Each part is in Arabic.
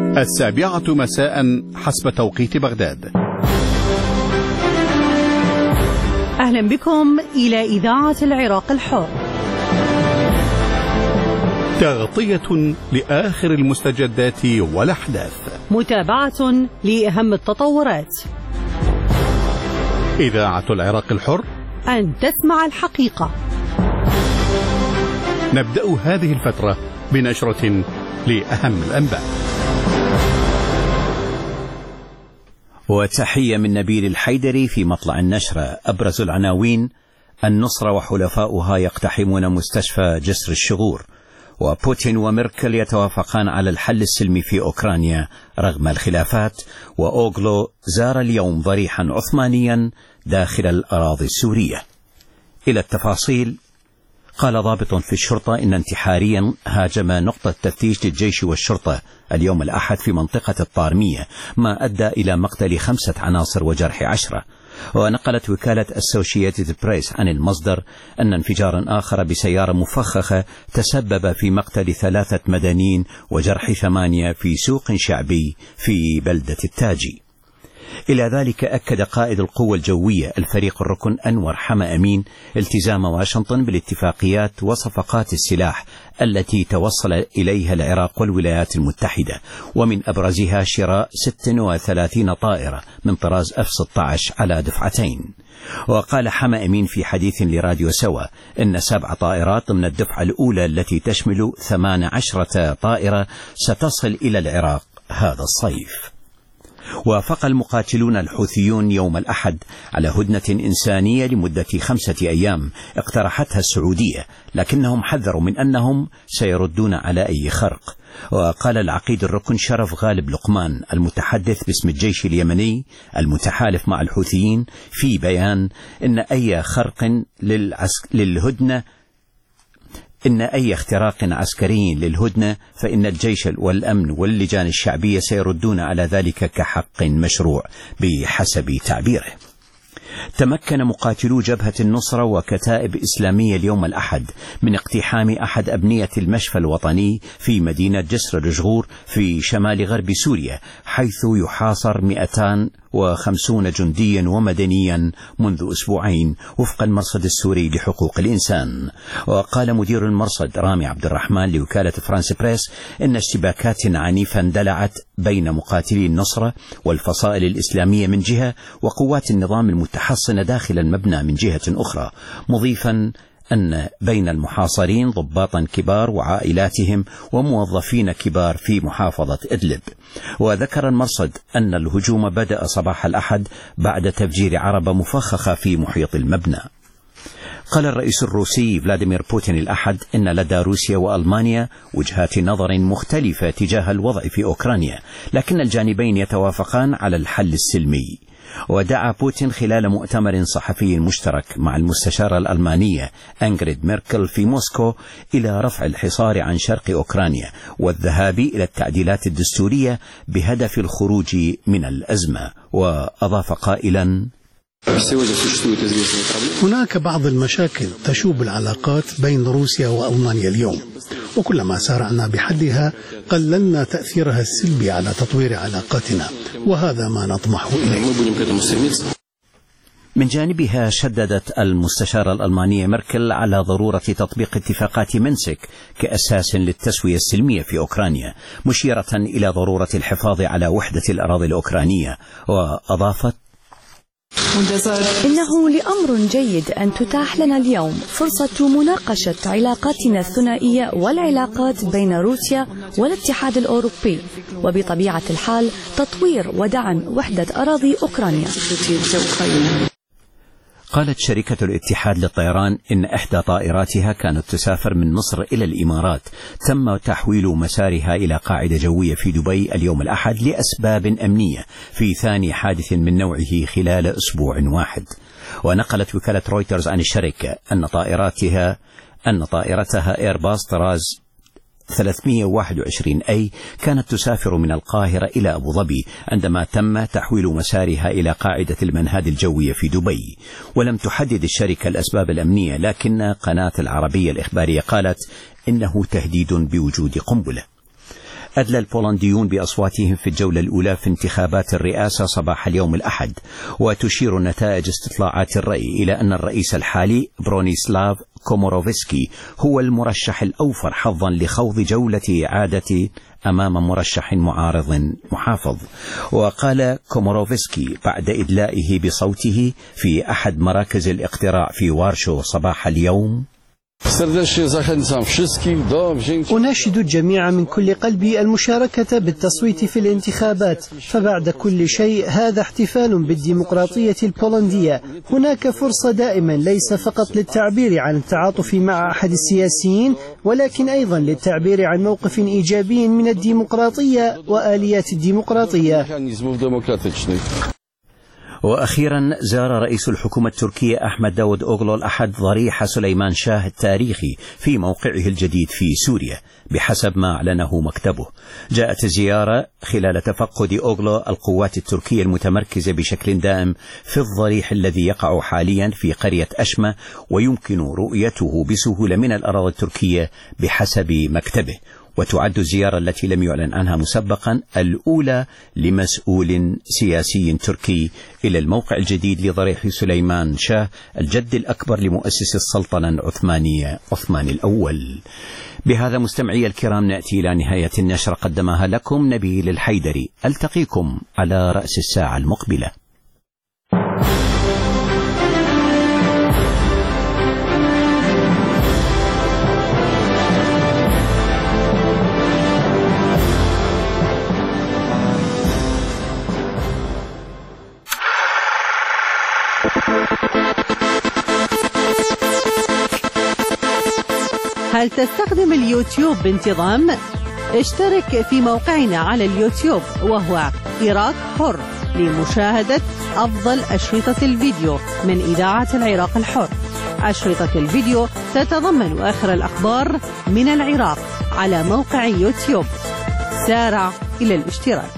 7:00 مساء حسب توقيت بغداد. أهلا بكم إلى إذاعة العراق الحر، تغطية لآخر المستجدات والأحداث، متابعة لأهم التطورات. إذاعة العراق الحر، أن تسمع الحقيقة. نبدأ هذه الفترة بنشرة لأهم الأنباء. وتحية من نبيل الحيدري في مطلع النشرة. أبرز العناوين: النصرة وحلفاؤها يقتحمون مستشفى جسر الشغور، وبوتين وميركل يتوافقان على الحل السلمي في أوكرانيا رغم الخلافات، وأوغلو زار اليوم ضريحا عثمانيا داخل الأراضي السورية. إلى التفاصيل. قال ضابط في الشرطة إن انتحاريا هاجم نقطة تفتيش للجيش والشرطة اليوم الأحد في منطقة الطارمية، ما أدى إلى مقتل 5 عناصر وجرح 10. ونقلت وكالة أسوشيتد بريس عن المصدر أن انفجارا آخر بسيارة مفخخة تسبب في مقتل 3 مدنيين وجرح 8 في سوق شعبي في بلدة التاجي. إلى ذلك أكد قائد القوة الجوية الفريق الركن أنور حما أمين التزام واشنطن بالاتفاقيات وصفقات السلاح التي توصل إليها العراق والولايات المتحدة، ومن أبرزها شراء 36 طائرة من طراز F-16 على دفعتين. وقال حما أمين في حديث لراديو سوا إن 7 طائرات من الدفعة الأولى التي تشمل 18 طائرة ستصل إلى العراق هذا الصيف. وافق المقاتلون الحوثيون يوم الأحد على هدنة إنسانية لمدة 5 أيام اقترحتها السعودية، لكنهم حذروا من أنهم سيردون على أي خرق. وقال العقيد الركن شرف غالب لقمان المتحدث باسم الجيش اليمني المتحالف مع الحوثيين في بيان إن أي خرق للهدنة إن أي اختراق عسكري للهدنة فإن الجيش والأمن واللجان الشعبية سيردون على ذلك كحق مشروع بحسب تعبيره. تمكن مقاتلو جبهة النصرة وكتائب إسلامية اليوم الأحد من اقتحام أحد أبنية المشفى الوطني في مدينة جسر الشغور في شمال غرب سوريا، حيث يحاصر 250 جنديا ومدنيا منذ أسبوعين وفق المرصد السوري لحقوق الإنسان. وقال مدير المرصد رامي عبد الرحمن لوكالة فرانس بريس إن اشتباكات عنيفة اندلعت بين مقاتلي النصرة والفصائل الإسلامية من جهة وقوات النظام المتحصنة داخل المبنى من جهة أخرى، مضيفا أن بين المحاصرين ضباطا كبار وعائلاتهم وموظفين كبار في محافظة إدلب. وذكر المرصد أن الهجوم بدأ صباح الأحد بعد تفجير عربة مفخخة في محيط المبنى. قال الرئيس الروسي فلاديمير بوتين الأحد إن لدى روسيا وألمانيا وجهات نظر مختلفة تجاه الوضع في أوكرانيا، لكن الجانبين يتوافقان على الحل السلمي. ودعا بوتين خلال مؤتمر صحفي مشترك مع المستشارة الألمانية أنغريد ميركل في موسكو إلى رفع الحصار عن شرق أوكرانيا والذهاب إلى التعديلات الدستورية بهدف الخروج من الأزمة. وأضاف قائلا: هناك بعض المشاكل تشوب العلاقات بين روسيا وألمانيا اليوم، وكلما سارعنا بحلها قللنا تأثيرها السلبي على تطوير علاقاتنا، وهذا ما نطمح إليه. من جانبها شددت المستشارة الألمانية ميركل على ضرورة تطبيق اتفاقات منسك كأساس للتسوية السلمية في أوكرانيا، مشيرة إلى ضرورة الحفاظ على وحدة الأراضي الأوكرانية. وأضافت: إنه لأمر جيد أن تتاح لنا اليوم فرصة مناقشة علاقاتنا الثنائية والعلاقات بين روسيا والاتحاد الأوروبي، وبطبيعة الحال تطوير ودعم وحدة أراضي أوكرانيا. قالت شركة الاتحاد للطيران إن إحدى طائراتها كانت تسافر من مصر إلى الإمارات تم تحويل مسارها إلى قاعدة جوية في دبي اليوم الأحد لأسباب أمنية في ثاني حادث من نوعه خلال أسبوع واحد. ونقلت وكالة رويترز عن الشركة أن طائرتها إيرباص طراز 321A كانت تسافر من القاهرة إلى أبو ظبي عندما تم تحويل مسارها إلى قاعدة المنهاد الجوية في دبي. ولم تحدد الشركة الأسباب الأمنية، لكن قناة العربية الإخبارية قالت إنه تهديد بوجود قنبلة. أدلى البولنديون بأصواتهم في الجولة الأولى في انتخابات الرئاسة صباح اليوم الأحد، وتشير نتائج استطلاعات الرأي إلى أن الرئيس الحالي برونيسلاف كوموروفسكي هو المرشح الأوفر حظا لخوض جولة إعادة أمام مرشح معارض محافظ. وقال كوموروفسكي بعد إدلائه بصوته في أحد مراكز الاقتراع في وارشو صباح اليوم: أناشد الجميع من كل قلبي المشاركة بالتصويت في الانتخابات، فبعد كل شيء هذا احتفال بالديمقراطية البولندية. هناك فرصة دائما ليس فقط للتعبير عن التعاطف مع أحد السياسيين، ولكن أيضا للتعبير عن موقف إيجابي من الديمقراطية وآليات الديمقراطية. وأخيرا زار رئيس الحكومة التركية أحمد داود أوغلو الأحد ضريح سليمان شاه التاريخي في موقعه الجديد في سوريا بحسب ما أعلنه مكتبه. جاءت الزيارة خلال تفقد أوغلو القوات التركية المتمركزة بشكل دائم في الضريح الذي يقع حاليا في قرية أشمة، ويمكن رؤيته بسهولة من الأراضي التركية بحسب مكتبه. وتعد الزيارة التي لم يعلن عنها مسبقا الأولى لمسؤول سياسي تركي إلى الموقع الجديد لضريح سليمان شاه الجد الأكبر لمؤسس السلطنة العثمانية عثمان الأول. بهذا مستمعي الكرام نأتي إلى نهاية النشرة قدمها لكم نبيل الحيدري. ألتقيكم على رأس الساعة المقبلة. هل تستخدم اليوتيوب بانتظام؟ اشترك في موقعنا على اليوتيوب وهو عراق حر لمشاهدة أفضل أشرطة الفيديو من إذاعة العراق الحر. أشرطة الفيديو تتضمن آخر الأخبار من العراق على موقع يوتيوب. سارع إلى الاشتراك.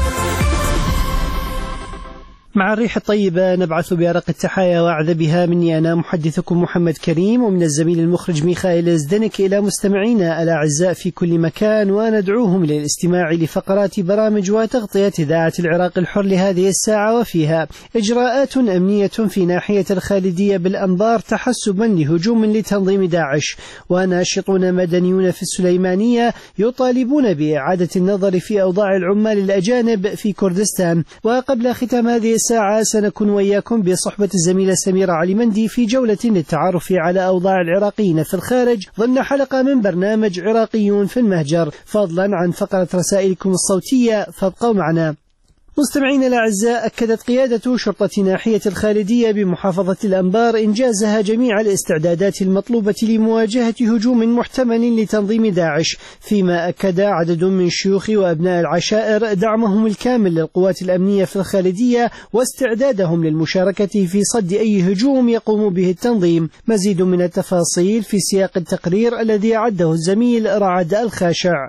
مع الريح الطيبة نبعث بأرق التحايا وأعذبها مني أنا محدثكم محمد كريم، ومن الزميل المخرج ميخائيل زدنك إلى مستمعينا الأعزاء في كل مكان، وندعوهم للاستماع لفقرات برامج وتغطية إذاعة العراق الحر لهذه الساعة، وفيها إجراءات أمنية في ناحية الخالدية بالأنبار تحسبا لهجوم لتنظيم داعش، وناشطون مدنيون في السليمانية يطالبون بإعادة النظر في أوضاع العمال الأجانب في كردستان. وقبل ختام هذه الساعة سنكون وإياكم بصحبة الزميلة سميرة علي مندي في جولة للتعرف على أوضاع العراقيين في الخارج ضمن حلقة من برنامج عراقيون في المهجر، فضلا عن فقرة رسائلكم الصوتية، فابقوا معنا. مستمعين الأعزاء، أكدت قيادة شرطة ناحية الخالدية بمحافظة الأنبار إنجازها جميع الاستعدادات المطلوبة لمواجهة هجوم محتمل لتنظيم داعش، فيما أكد عدد من شيوخ وأبناء العشائر دعمهم الكامل للقوات الأمنية في الخالدية واستعدادهم للمشاركة في صد أي هجوم يقوم به التنظيم. مزيد من التفاصيل في سياق التقرير الذي أعده الزميل رعد الخاشع.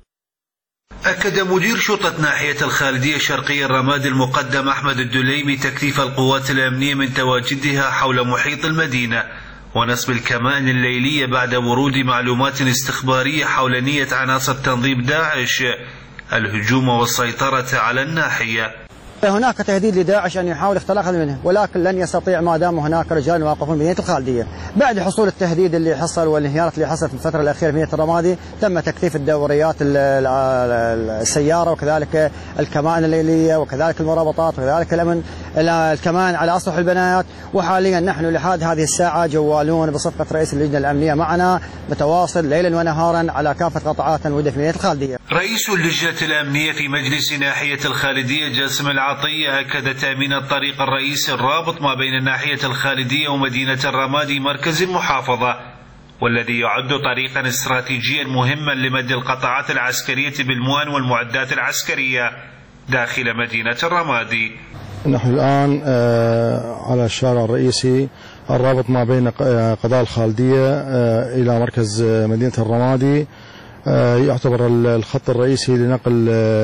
أكد مدير شرطة ناحية الخالدية الشرقية الرمادي المقدم أحمد الدليمي تكثيف القوات الأمنية من تواجدها حول محيط المدينة ونصب الكمائن الليلية بعد ورود معلومات استخبارية حول نية عناصر تنظيم داعش الهجوم والسيطرة على الناحية. هناك تهديد لداعش أن يحاول اختراقها منه، ولكن لن يستطيع ما دام هناك رجال واقفون بمدينة الخالدية. بعد حصول التهديد اللي حصل والانهيارات اللي حصلت في الفترة الأخيرة في مدينة الرمادي، تم تكثيف الدوريات السيارة وكذلك الكمائن الليلية وكذلك المرابطات وكذلك الكمان على أسطح البنايات. وحاليا نحن لحد هذه الساعة جوالون بصفقة رئيس اللجنة الأمنية معنا متواصل ليلا ونهارا على كافة قطاعات الموجودة في مدينة الخالدية. رئيس اللجنة الأمنية في مجلس ناحية الخالدية جاسم العطية أكد تأمين الطريق الرئيسي الرابط ما بين ناحية الخالدية ومدينة الرمادي مركز المحافظة، والذي يعد طريقا استراتيجيا مهما لمد القطاعات العسكرية بالمؤن والمعدات العسكرية داخل مدينة الرمادي. نحن الآن على الشارع الرئيسي الرابط ما بين قضاء الخالدية إلى مركز مدينة الرمادي، يعتبر الخط الرئيسي لنقل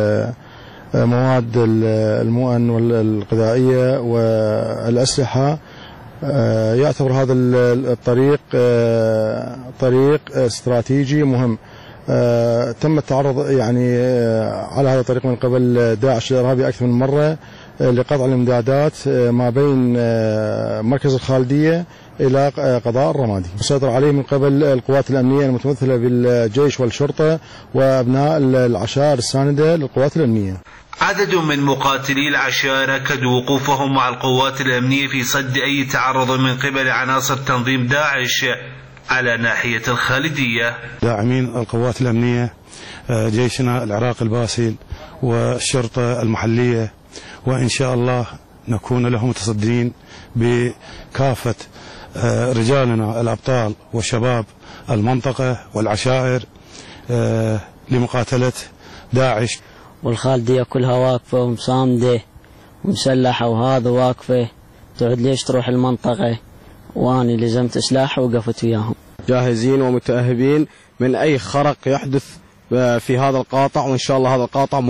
مواد المؤن والغذائية والأسلحة. يعتبر هذا الطريق طريق استراتيجي مهم تم التعرض يعني على هذا الطريق من قبل داعش الإرهابي أكثر من مرة لقطع الإمدادات ما بين مركز الخالدية إلى قضاء الرمادي، مسيطر عليه من قبل القوات الأمنية المتمثلة بالجيش والشرطة وأبناء العشائر الساندة للقوات الأمنية. عدد من مقاتلي العشائر أكدوا وقوفهم مع القوات الأمنية في صد أي تعرض من قبل عناصر تنظيم داعش على ناحية الخالدية. داعمين القوات الأمنية، جيشنا العراقي الباسل والشرطة المحلية، وإن شاء الله نكون لهم متصدين بكافة رجالنا الأبطال وشباب المنطقة والعشائر لمقاتلة داعش. والخالدية كلها واقفة ومصامدة ومسلحة، وهذا واقفة تعد ليش تروح المنطقة، واني لزمت سلاح وقفت وياهم. جاهزين ومتأهبين من أي خرق يحدث في هذا القاطع، وإن شاء الله هذا القاطع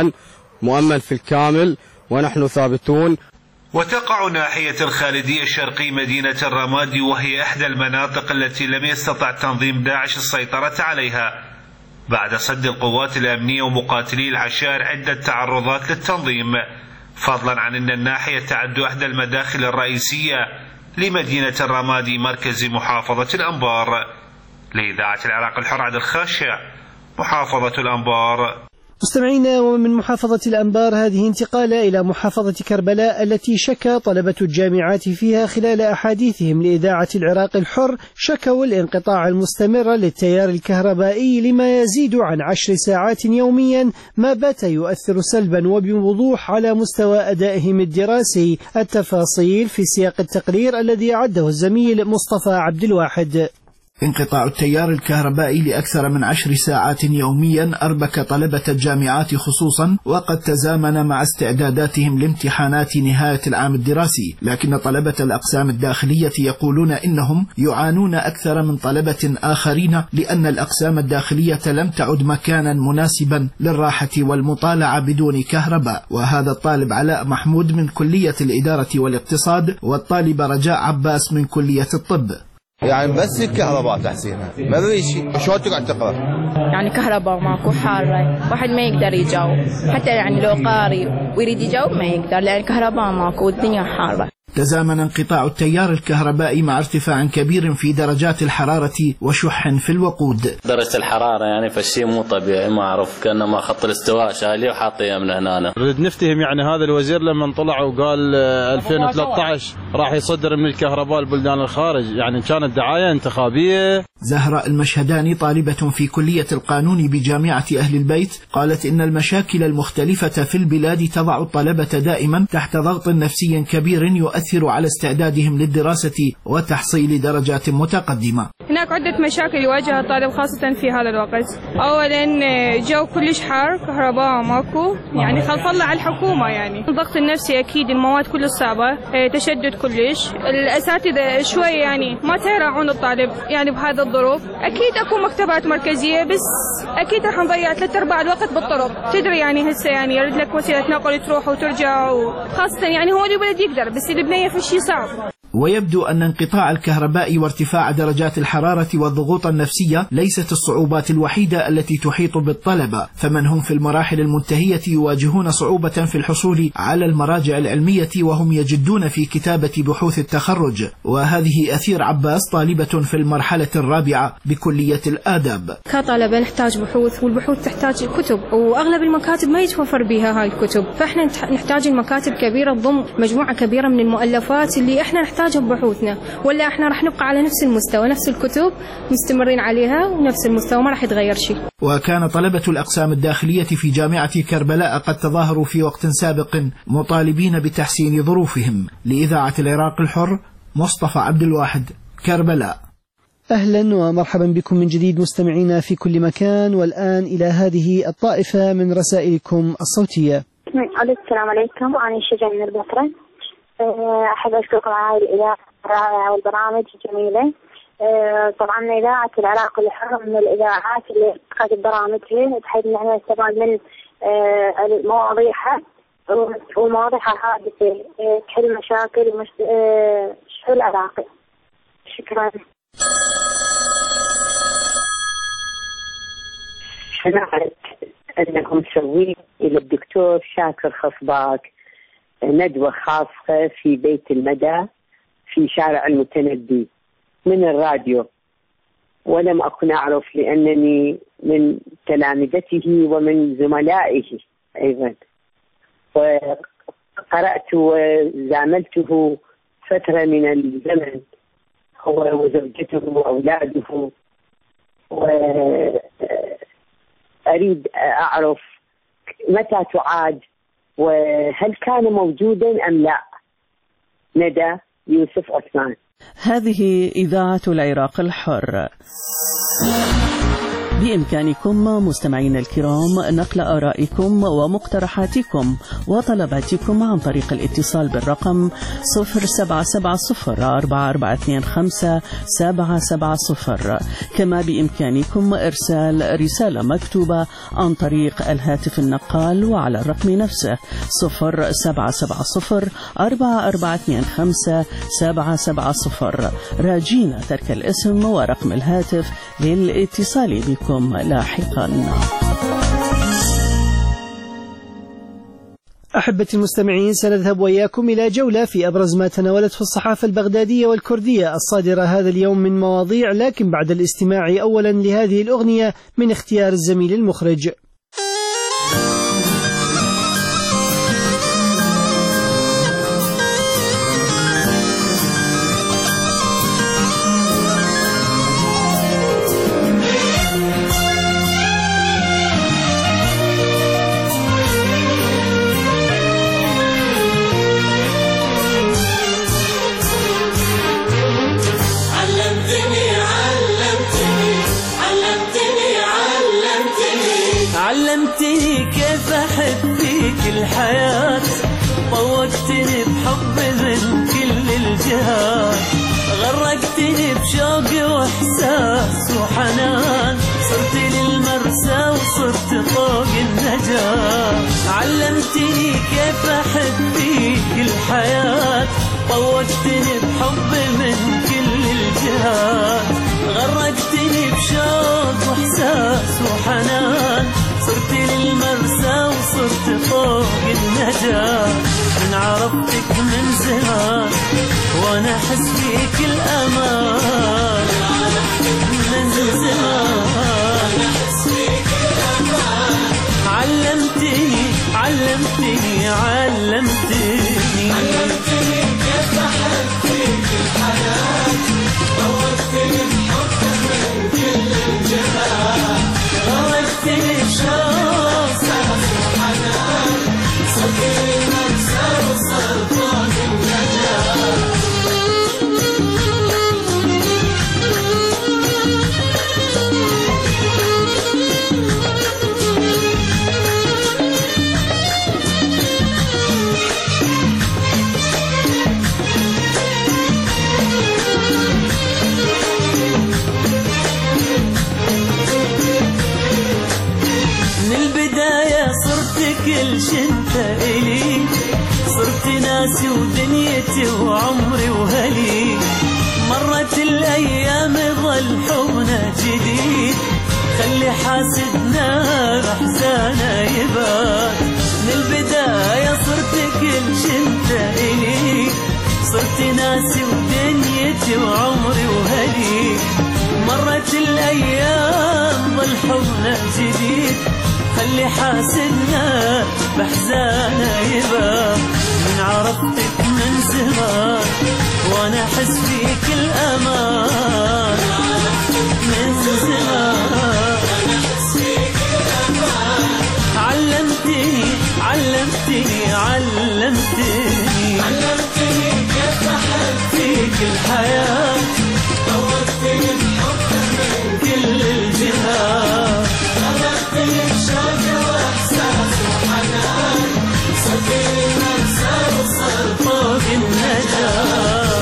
مؤمن في الكامل ونحن ثابتون. وتقع ناحية الخالدية الشرقي مدينة الرمادي، وهي إحدى المناطق التي لم يستطع تنظيم داعش السيطرة عليها بعد صد القوات الأمنية ومقاتلي العشائر عدة تعرضات للتنظيم، فضلا عن أن الناحية تعد إحدى المداخل الرئيسية لمدينة الرمادي مركز محافظة الأنبار. لإذاعة العراق الحر عبد الخاشع، محافظة الأنبار. مستمعينا، ومن محافظة الأنبار هذه انتقالة إلى محافظة كربلاء التي شكى طلبة الجامعات فيها خلال أحاديثهم لإذاعة العراق الحر شكوا الانقطاع المستمر للتيار الكهربائي لما يزيد عن 10 ساعات يوميا، ما بات يؤثر سلبا وبوضوح على مستوى أدائهم الدراسي. التفاصيل في سياق التقرير الذي أعده الزميل مصطفى عبد الواحد. انقطاع التيار الكهربائي لأكثر من 10 ساعات يوميا أربك طلبة الجامعات خصوصا، وقد تزامن مع استعداداتهم لامتحانات نهاية العام الدراسي. لكن طلبة الأقسام الداخلية يقولون إنهم يعانون أكثر من طلبة آخرين، لأن الأقسام الداخلية لم تعد مكانا مناسبا للراحة والمطالعة بدون كهرباء. وهذا الطالب علاء محمود من كلية الإدارة والاقتصاد، والطالب رجاء عباس من كلية الطب. يعني بس الكهرباء تحسينها ما في شيء، شو تقعد تقرا؟ يعني كهرباء ماكو حاره، واحد ما يقدر يجاوب، حتى يعني لو قاري ويريد يجاوب ما يقدر لأن الكهرباء ماكو والدنيا حاره. تزامن انقطاع التيار الكهربائي مع ارتفاع كبير في درجات الحرارة وشح في الوقود. درجة الحرارة يعني فالشيء مو طبيعي، ما أعرف كأنما خط الاستواء شايليه وحاطيه من هنا. نريد نفتهم يعني هذا الوزير لما طلع وقال 2013 راح يصدر من الكهرباء البلدان الخارج، يعني كانت دعاية انتخابية. زهراء المشهداني طالبة في كلية القانون بجامعة أهل البيت قالت إن المشاكل المختلفة في البلاد تضع الطلبة دائما تحت ضغط نفسي كبير يؤثر على استعدادهم للدراسة وتحصيل درجات متقدمة. هناك عدة مشاكل يواجهها الطالب خاصة في هذا الوقت. أولا جو كلش حار، كهرباء ماكو، يعني خلف الله على الحكومة، يعني الضغط النفسي أكيد، المواد كلها صعبة، تشدد كلش، الأساتذة شوي يعني ما تراعون الطالب يعني بهذا الظروف. أكيد أكو مكتبات مركزية، بس أكيد راح نضيع 3/4 الوقت بالطرق. تدري يعني هسه يعني يرد لك وسيلة نقل تروح وترجع، وخاصة يعني هو اللي بلد يقدر، بس اللي بنيه في شيء صعب. ويبدو أن انقطاع الكهرباء وارتفاع درجات الحرارة والضغوط النفسية ليست الصعوبات الوحيدة التي تحيط بالطلبة، فمن هم في المراحل المنتهية يواجهون صعوبة في الحصول على المراجع العلمية وهم يجدون في كتابة بحوث التخرج. وهذه أثير عباس طالبة في المرحلة الرابعة بكلية الآداب. كطلبة نحتاج بحوث، والبحوث تحتاج كتب، وأغلب المكاتب ما يتوفر بها هاي الكتب، فإحنا نحتاج المكاتب كبيرة تضم مجموعة كبيرة من المؤلفات اللي إحنا نحتاجها ببحوثنا، ولا احنا راح نبقى على نفس المستوى، نفس الكتب مستمرين عليها ونفس المستوى، ما راح يتغير شيء. وكان طلبة الأقسام الداخلية في جامعة كربلاء قد تظاهروا في وقت سابق مطالبين بتحسين ظروفهم. لإذاعة العراق الحر، مصطفى عبد الواحد، كربلاء. أهلا ومرحبا بكم من جديد مستمعينا في كل مكان، والآن إلى هذه الطائفة من رسائلكم الصوتية. السلام عليكم، أنا شجاع من البصرة. أحب أشكركم على هذه الإذاعة الرائعة والبرامج الجميلة. طبعا إذاعة العراق الحر من الإذاعات اللي تقدم برامجها بحيث نحن نستفاد من مواضيعها ومواضيعها حادثة تحل مشاكل الشعب العراقي. شكرا. سمعت أنهم مسوين إلى الدكتور شاكر خصباك ندوة خاصة في بيت المدى في شارع المتنبي من الراديو، ولم أكن أعرف لأنني من تلامذته ومن زملائه أيضا، وقرأت وزاملته فترة من الزمن هو وزوجته وأولاده، وأريد أعرف متى تعاد وهل كان موجودا أم لا. ندى يوسف عثمان. هذه إذاعة العراق الحر. بإمكانكم مستمعين الكرام نقل آرائكم ومقترحاتكم وطلباتكم عن طريق الاتصال بالرقم 0770-4425-770. كما بإمكانكم إرسال رسالة مكتوبة عن طريق الهاتف النقال وعلى الرقم نفسه 0770-4425-770، راجين ترك الاسم ورقم الهاتف للاتصال بكم لاحقا. أحبتي المستمعين، سنذهب وإياكم إلى جولة في أبرز ما تناولته الصحافة البغدادية والكردية الصادرة هذا اليوم من مواضيع، لكن بعد الاستماع أولا لهذه الأغنية من اختيار الزميل المخرج. علمتني كيف أحب فيك الحياة، طوقتني بحب من كل الجهات، غرقتني بشوق وإحساس وحنان، صرت للمرسى وصرت فوق النجاة. علمتني كيف أحب فيك الحياة، طوقتني بحب من كل الجهات، غرقتني بشوق وإحساس وحنان، صرت للمرسى وصرت فوق النجاة. من عرفتك من زمان وانا احس بيك الامان، من زمان علمتني كيف احب فيك الحياة، طوقتني بحب من كل الجهات، غرقتني بشوق وحنان، صرت للمرسى وصرت فوق النجاة. كل شنت إلي، صرت ناسي ودنيتي وعمري وهلي، مرت الأيام ظل حبنا جديد، خلي حاسدنا بأحزانا يبات. من البداية صرت كل شنت إلي، صرت ناسي ودنيتي وعمري وهلي، مرت الأيام ظل حبنا جديد، خلي حاسدنا بأحزانا يبا. من عرفتك من زمان وانا احس فيك الامان، من زمان علمتني كيف احب فيك الحياة، طوقتني بحب من كل الجهات، غرقتني بشوق واحساس وحنان، صرت المرسى وصرت فوق النجاة.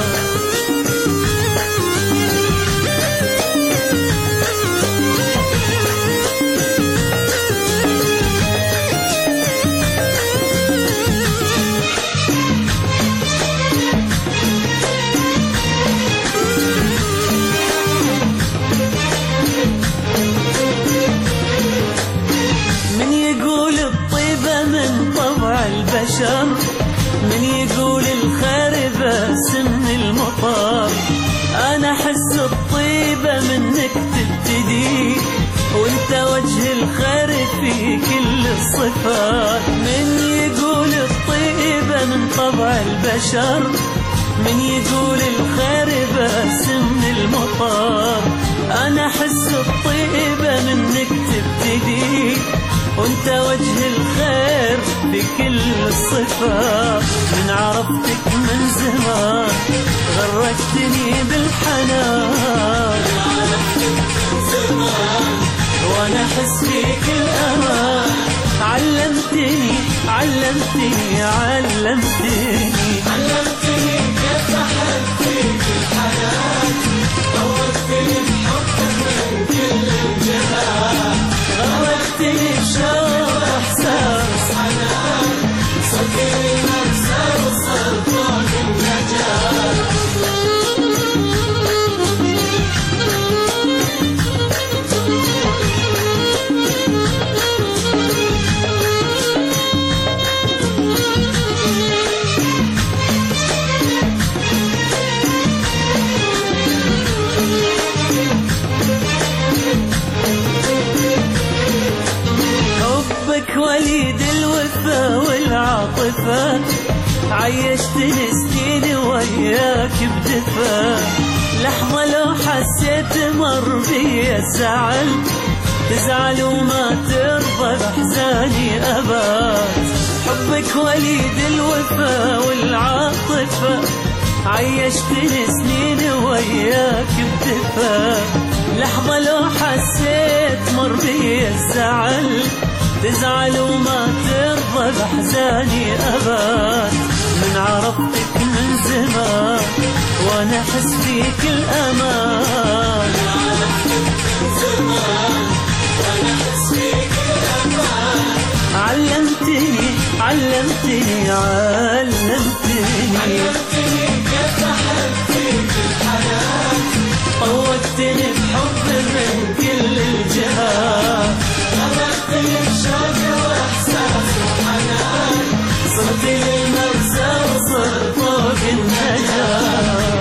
البشر من يقول الخير بس من المطر. أنا أحس الطيبة منك تبتدي وانت وجه الخير في كل الصفات. من يقول الطيبة من طبع البشر من يقول الخير بس من المطر. أنا أحس الطيبة منك تبتدي وانت وجه الخير بكل الصفات. من عرفتك من زمان غرقتني بالحنان وانا احس فيك الامان. علمتني علمتني علمتني علمتني كيف احب فيك الحياة. طورتني بحبك من كل الجهات. غرقتني بشوق احساس حنان. صدقني مرسى وصرت طوق النجاة. وليد الوفا والعاطفة عيشتني سنين وياك بدفا. لحظة لو حسيت مر بي الزعل تزعل وما ترضى بأحزاني أبات. حبك وليد الوفا والعاطفة عيشتني سنين وياك بدفا. لحظة لو حسيت مر بي الزعل تزعل وما ترضى بأحزاني أبات. من عرفتك من زمان وانا احس فيك الأمان. من عرفتك من زمان وانا احس فيك الأمان. علمتني علمتني علمتني علمتني كيف احب فيك الحياة. طوقتني بحب من كل الجهات. غرقتني بشوق واحساس وحنان. صرت للمرسى وصرت فوق النجاة.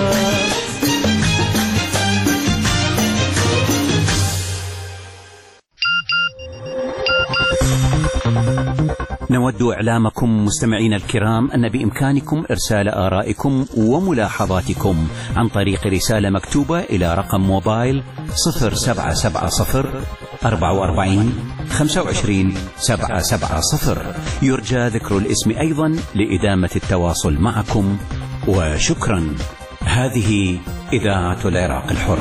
نود إعلامكم مستمعين الكرام أن بإمكانكم إرسال آرائكم وملاحظاتكم عن طريق رسالة مكتوبة إلى رقم موبايل 0770 44 25 770. يرجى ذكر الاسم أيضا لإدامة التواصل معكم، وشكرا. هذه إذاعة العراق الحر.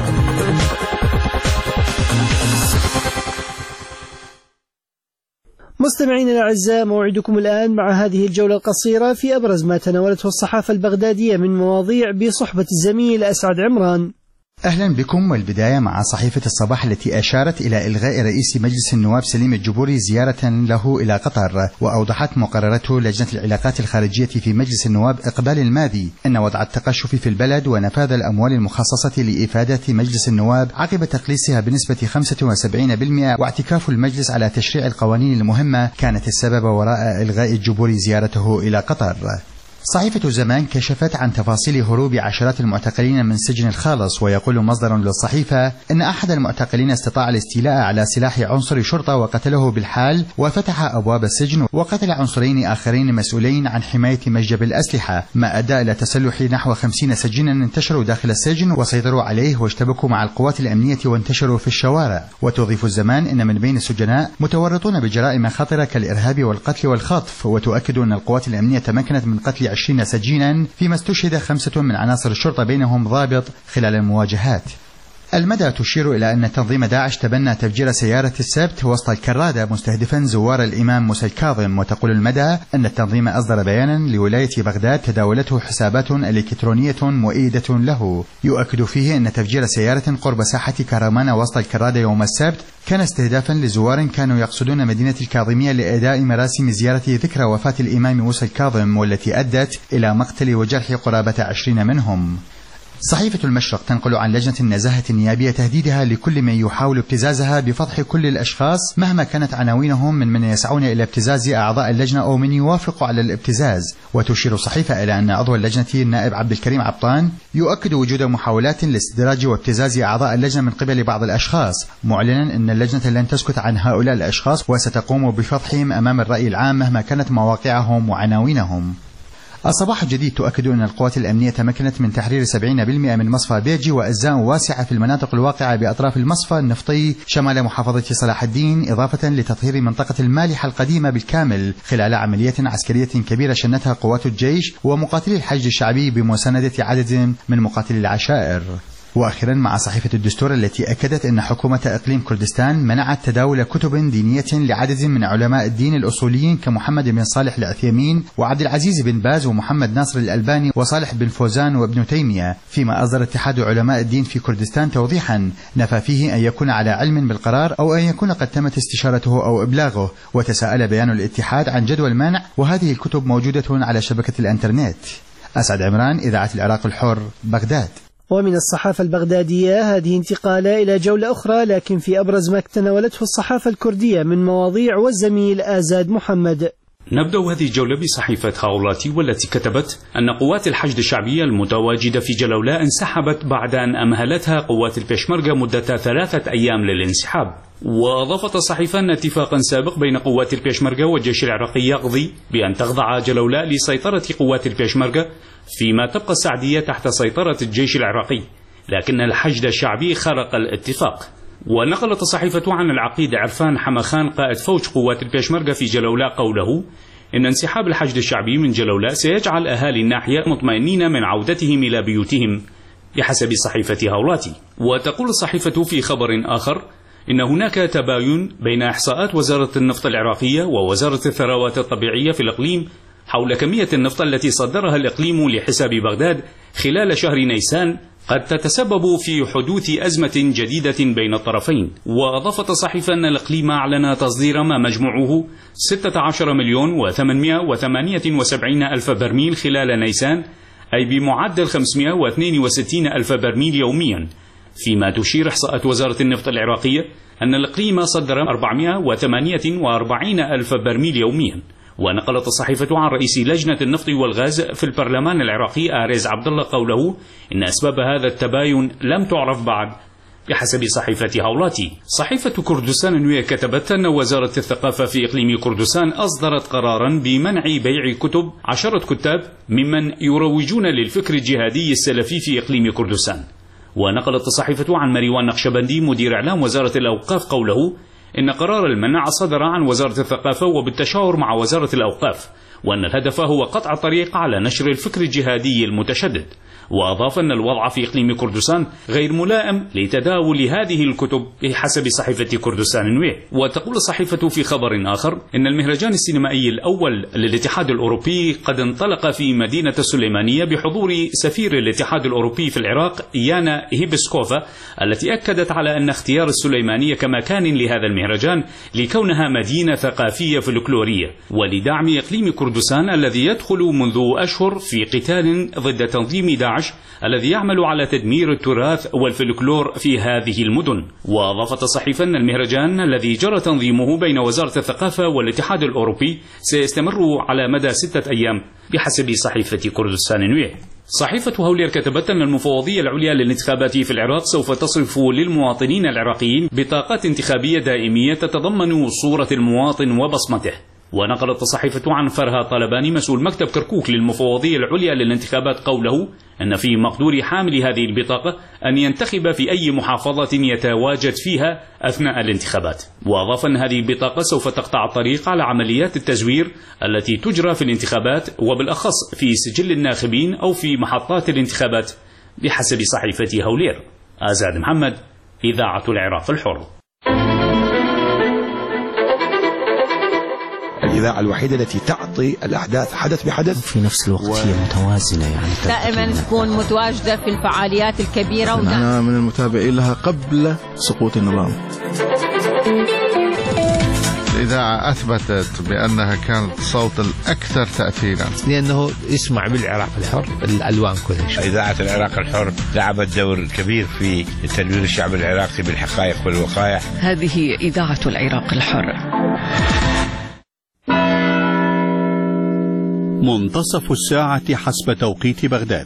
مستمعينا الأعزاء، موعدكم الآن مع هذه الجولة القصيرة في أبرز ما تناولته الصحافة البغدادية من مواضيع بصحبة الزميل أسعد عمران. أهلا بكم، والبداية مع صحيفة الصباح التي أشارت إلى إلغاء رئيس مجلس النواب سليم الجبوري زيارة له إلى قطر. وأوضحت مقررته لجنة العلاقات الخارجية في مجلس النواب إقبال الماضي أن وضع التقشف في البلد ونفاذ الأموال المخصصة لإفادة مجلس النواب عقب تقليصها بنسبة 75% واعتكاف المجلس على تشريع القوانين المهمة كانت السبب وراء إلغاء الجبوري زيارته إلى قطر. صحيفة زمان كشفت عن تفاصيل هروب عشرات المعتقلين من سجن الخالص. ويقول مصدر للصحيفة أن أحد المعتقلين استطاع الاستيلاء على سلاح عنصر شرطة وقتله بالحال وفتح أبواب السجن، وقتل عنصرين آخرين مسؤولين عن حماية مجب الأسلحة، ما أدى إلى تسلح نحو 50 سجينا انتشروا داخل السجن وسيطروا عليه واشتبكوا مع القوات الأمنية وانتشروا في الشوارع. وتضيف الزمان أن من بين السجناء متورطون بجرائم خطرة كالإرهاب والقتل والخطف. وتؤكد أن القوات الأمنية تمكنت من قتل 20 سجينا، فيما استشهد 5 من عناصر الشرطة بينهم ضابط خلال المواجهات. المدى تشير إلى أن تنظيم داعش تبنى تفجير سيارة السبت وسط الكرادة مستهدفا زوار الإمام موسى الكاظم. وتقول المدى أن التنظيم أصدر بيانا لولاية بغداد تداولته حسابات إلكترونية مؤيدة له يؤكد فيه أن تفجير سيارة قرب ساحة كرمان وسط الكرادة يوم السبت كان استهدافا لزوار كانوا يقصدون مدينة الكاظمية لإداء مراسم زيارة ذكرى وفاة الإمام موسى الكاظم، والتي أدت إلى مقتل وجرح قرابة 20 منهم. صحيفة المشرق تنقل عن لجنة النزاهة النيابية تهديدها لكل من يحاول ابتزازها بفضح كل الأشخاص مهما كانت عناوينهم من يسعون إلى ابتزاز أعضاء اللجنة أو من يوافق على الابتزاز. وتشير الصحيفة إلى أن عضو اللجنة النائب عبد الكريم عبطان يؤكد وجود محاولات لاستدراج وابتزاز أعضاء اللجنة من قبل بعض الأشخاص، معلنا أن اللجنة لن تسكت عن هؤلاء الأشخاص وستقوم بفضحهم أمام الرأي العام مهما كانت مواقعهم وعناوينهم. الصباح الجديد تؤكد أن القوات الأمنية تمكنت من تحرير 70% من مصفى بيجي وأجزاء واسعة في المناطق الواقعة بأطراف المصفى النفطي شمال محافظة صلاح الدين، إضافة لتطهير منطقة المالحة القديمة بالكامل خلال عملية عسكرية كبيرة شنتها قوات الجيش ومقاتلي الحشد الشعبي بمساندة عدد من مقاتلي العشائر. وأخيرا مع صحيفة الدستور التي أكدت أن حكومة إقليم كردستان منعت تداول كتب دينية لعدد من علماء الدين الأصوليين كمحمد بن صالح العثيمين وعبد العزيز بن باز ومحمد ناصر الألباني وصالح بن فوزان وابن تيمية، فيما أصدر اتحاد علماء الدين في كردستان توضيحا نفى فيه أن يكون على علم بالقرار أو أن يكون قد تمت استشارته أو إبلاغه. وتساءل بيان الاتحاد عن جدوى المنع، وهذه الكتب موجودة على شبكة الإنترنت. أسعد عمران، إذاعة العراق الحر، بغداد. ومن الصحافة البغدادية هذه انتقالة إلى جولة أخرى لكن في أبرز ما تناولته الصحافة الكردية من مواضيع، والزميل آزاد محمد. نبدأ هذه الجولة بصحيفة هاولاتي والتي كتبت أن قوات الحشد الشعبية المتواجدة في جلولاء انسحبت بعد أن أمهلتها قوات البيشمركة مدة 3 أيام للانسحاب. وأضافت الصحيفة أن اتفاقا سابق بين قوات البيشمركة والجيش العراقي يقضي بأن تخضع جلولاء لسيطرة قوات البيشمركة فيما تبقى السعدية تحت سيطرة الجيش العراقي، لكن الحشد الشعبي خرق الاتفاق. ونقلت الصحيفة عن العقيد عرفان حمخان قائد فوج قوات البيشمركة في جلولاء قوله إن انسحاب الحشد الشعبي من جلولاء سيجعل أهالي الناحية مطمئنين من عودتهم إلى بيوتهم بحسب صحيفة هاولاتي. وتقول الصحيفة في خبر آخر إن هناك تباين بين إحصاءات وزارة النفط العراقية ووزارة الثروات الطبيعية في الإقليم حول كمية النفط التي صدرها الإقليم لحساب بغداد خلال شهر نيسان قد تتسبب في حدوث أزمة جديدة بين الطرفين. وأضافت الصحيفة أن الإقليم أعلن تصدير ما مجموعه 16,178,000 برميل خلال نيسان، أي بمعدل 562,000 برميل يوميا، فيما تشير إحصاءات وزارة النفط العراقية أن الإقليم صدر 448,000 برميل يوميا. ونقلت الصحيفة عن رئيس لجنة النفط والغاز في البرلمان العراقي آريز عبد الله قوله إن أسباب هذا التباين لم تعرف بعد بحسب صحيفة هاولاتي. صحيفة كردستان النوية كتبت أن وزارة الثقافة في إقليم كردستان أصدرت قرارا بمنع بيع كتب 10 كتاب ممن يروجون للفكر الجهادي السلفي في إقليم كردستان. ونقلت الصحيفة عن مروان نقشبندي مدير إعلام وزارة الأوقاف قوله إن قرار المنع صدر عن وزارة الثقافة وبالتشاور مع وزارة الأوقاف، وأن الهدف هو قطع الطريق على نشر الفكر الجهادي المتشدد. وأضاف أن الوضع في إقليم كردستان غير ملائم لتداول هذه الكتب بحسب صحيفة كردستان النوية. وتقول الصحيفة في خبر آخر إن المهرجان السينمائي الأول للاتحاد الأوروبي قد انطلق في مدينة السليمانية بحضور سفير الاتحاد الأوروبي في العراق يانا هيبسكوفا، التي أكدت على أن اختيار السليمانية كمكان لهذا المهرجان لكونها مدينة ثقافية فلكلورية ولدعم إقليم كردستان الذي يدخل منذ أشهر في قتال ضد تنظيم داعش الذي يعمل على تدمير التراث والفلكلور في هذه المدن. وأضافت الصحيفة أن المهرجان الذي جرى تنظيمه بين وزارة الثقافة والاتحاد الأوروبي سيستمر على مدى 6 أيام بحسب صحيفة كردستان النوية. صحيفة هولير كتبت أن المفوضية العليا للانتخابات في العراق سوف تصرف للمواطنين العراقيين بطاقات انتخابية دائمية تتضمن صورة المواطن وبصمته. ونقلت الصحيفة عن فرها طلباني مسؤول مكتب كركوك للمفوضية العليا للانتخابات قوله أن في مقدور حامل هذه البطاقة أن ينتخب في أي محافظة يتواجد فيها أثناء الانتخابات. وأضاف أن هذه البطاقة سوف تقطع الطريق على عمليات التزوير التي تجرى في الانتخابات وبالأخص في سجل الناخبين أو في محطات الانتخابات بحسب صحيفة هولير. آزاد محمد، إذاعة العراق الحر. الإذاعة الوحيدة التي تعطي الأحداث حدث بحدث في نفس الوقت هي متوازنة، يعني دائما تكون متواجدة في الفعاليات الكبيرة. أنا من المتابعين لها قبل سقوط النظام. الإذاعة أثبتت بأنها كانت صوت الأكثر تأثيرا، لأنه يسمع بالعراق الحر الألوان كلها. إذاعة العراق الحر لعبت دور كبير في تدوير الشعب العراقي بالحقائق والوقائع. هذه إذاعة العراق الحر. منتصف الساعة حسب توقيت بغداد.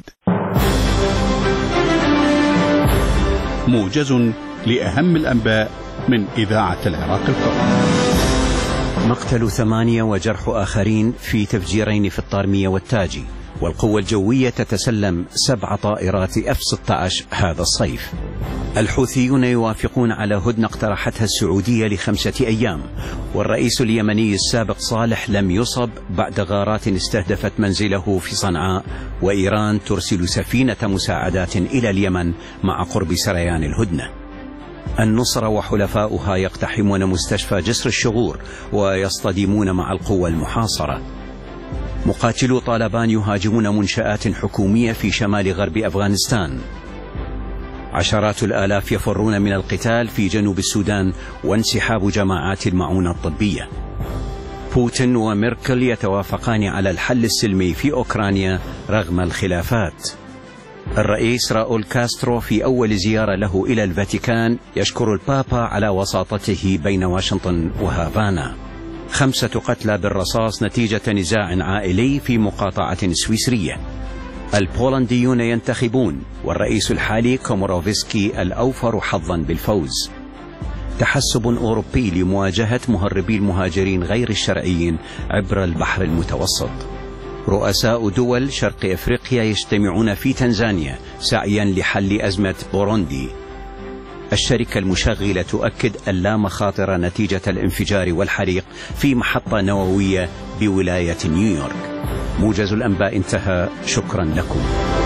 موجز لأهم الأنباء من إذاعة العراق الحر. مقتل 8 وجرح آخرين في تفجيرين في الطارمية والتاجي، والقوة الجوية تتسلم 7 طائرات F-16 هذا الصيف. الحوثيون يوافقون على هدنة اقترحتها السعودية ل5 أيام، والرئيس اليمني السابق صالح لم يصب بعد غارات استهدفت منزله في صنعاء، وإيران ترسل سفينة مساعدات إلى اليمن مع قرب سريان الهدنة. النصرة وحلفاؤها يقتحمون مستشفى جسر الشغور ويصطدمون مع القوى المحاصرة. مقاتلو طالبان يهاجمون منشآت حكومية في شمال غرب أفغانستان. عشرات الآلاف يفرون من القتال في جنوب السودان وانسحاب جماعات المعونة الطبية. بوتين وميركل يتوافقان على الحل السلمي في أوكرانيا رغم الخلافات. الرئيس راؤول كاسترو في أول زيارة له إلى الفاتيكان يشكر البابا على وساطته بين واشنطن وهافانا. 5 قتلى بالرصاص نتيجة نزاع عائلي في مقاطعة سويسرية. البولنديون ينتخبون، والرئيس الحالي كوموروفسكي الأوفر حظا بالفوز. تحسب أوروبي لمواجهة مهربي المهاجرين غير الشرعيين عبر البحر المتوسط. رؤساء دول شرق أفريقيا يجتمعون في تنزانيا سعيا لحل أزمة بوروندي. الشركة المشغلة تؤكد أن لا مخاطر نتيجة الانفجار والحريق في محطة نووية بولاية نيويورك. موجز الأنباء انتهى، شكرا لكم.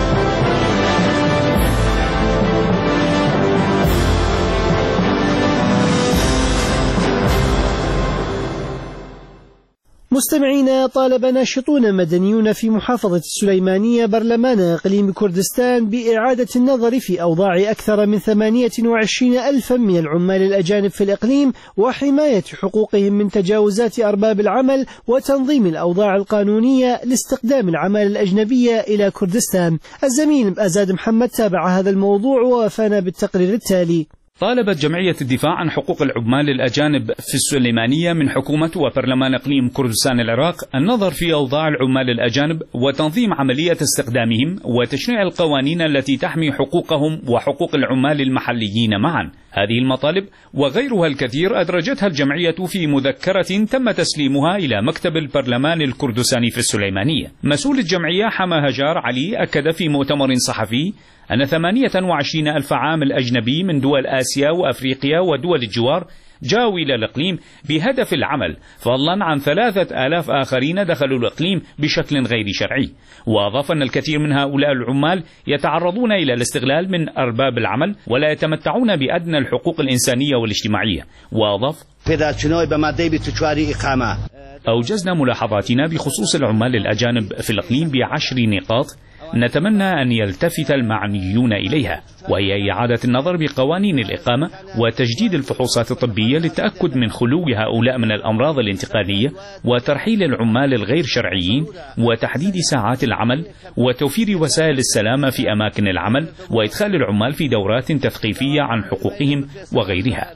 مستمعين، طالب ناشطون مدنيون في محافظة السليمانية برلمان إقليم كردستان بإعادة النظر في أوضاع أكثر من 28 ألفا من العمال الأجانب في الإقليم وحماية حقوقهم من تجاوزات أرباب العمل وتنظيم الأوضاع القانونية لاستقدام العمال الأجنبية إلى كردستان. الزميل أزاد محمد تابع هذا الموضوع ووافانا بالتقرير التالي. طالبت جمعية الدفاع عن حقوق العمال الأجانب في السليمانية من حكومة وبرلمان إقليم كردستان العراق النظر في أوضاع العمال الأجانب وتنظيم عملية استخدامهم وتشريع القوانين التي تحمي حقوقهم وحقوق العمال المحليين معا. هذه المطالب وغيرها الكثير أدرجتها الجمعية في مذكرة تم تسليمها إلى مكتب البرلمان الكردستاني في السليمانية. مسؤول الجمعية حما هجار علي أكد في مؤتمر صحفي أن 28 ألف عامل أجنبي من دول آسيا وأفريقيا ودول الجوار جاءوا إلى الإقليم بهدف العمل، فضلا عن 3000 آخرين دخلوا الإقليم بشكل غير شرعي. وأضاف أن الكثير من هؤلاء العمال يتعرضون إلى الاستغلال من أرباب العمل ولا يتمتعون بأدنى الحقوق الإنسانية والاجتماعية. وأضاف: أوجزنا ملاحظاتنا بخصوص العمال الأجانب في الإقليم ب10 نقاط نتمنى أن يلتفت المعنيون إليها، وهي إعادة النظر بقوانين الإقامة وتجديد الفحوصات الطبية للتأكد من خلو هؤلاء من الأمراض الانتقالية، وترحيل العمال الغير شرعيين، وتحديد ساعات العمل، وتوفير وسائل السلامة في أماكن العمل، وإدخال العمال في دورات تثقيفية عن حقوقهم وغيرها.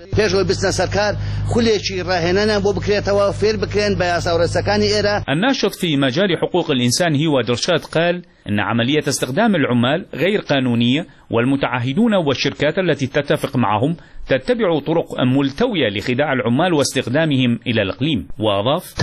الناشط في مجال حقوق الإنسان هيوا درشات قال إن عملية استخدام العمال غير قانونية، والمتعهدون والشركات التي تتفق معهم تتبع طرق ملتوية لخداع العمال واستخدامهم إلى الإقليم. وأضاف: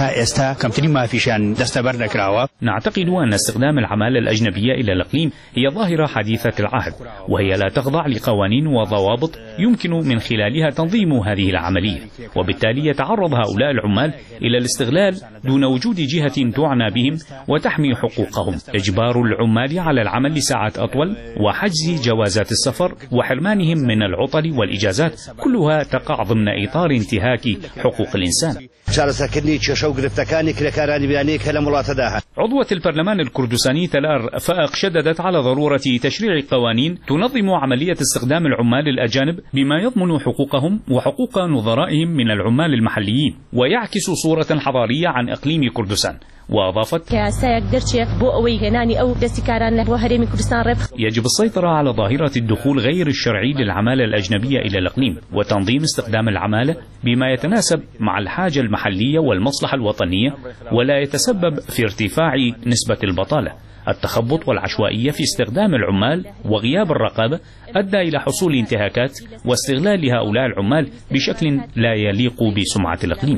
نعتقد أن استخدام العمالة الأجنبية إلى الإقليم هي ظاهرة حديثة العهد، وهي لا تخضع لقوانين وضوابط يمكن من خلالها تنظيم هذه العملية، وبالتالي يتعرض هؤلاء العمال إلى الاستغلال دون وجود جهة تعنى بهم وتحمي حقوقهم. إجبار العمال على العمل لساعات أطول وحجز جوازات السفر وحرمانهم من العطل والإجازات، كلها تقع ضمن إطار انتهاك حقوق الإنسان. عضوة البرلمان الكردستاني تلار فائق شددت على ضرورة تشريع قوانين تنظم عملية استخدام العمال الأجانب بما يضمن حقوقهم وحقوق نظرائهم من العمال المحليين ويعكس صورة حضارية عن إقليم كردستان. وأضافت: يجب السيطرة على ظاهرة الدخول غير الشرعي للعمالة الأجنبية إلى الإقليم وتنظيم استخدام العمالة بما يتناسب مع الحاجة المحلية والمصلحة الوطنية ولا يتسبب في ارتفاع نسبة البطالة. التخبط والعشوائية في استخدام العمال وغياب الرقابة أدى إلى حصول انتهاكات واستغلال هؤلاء العمال بشكل لا يليق بسمعة الإقليم.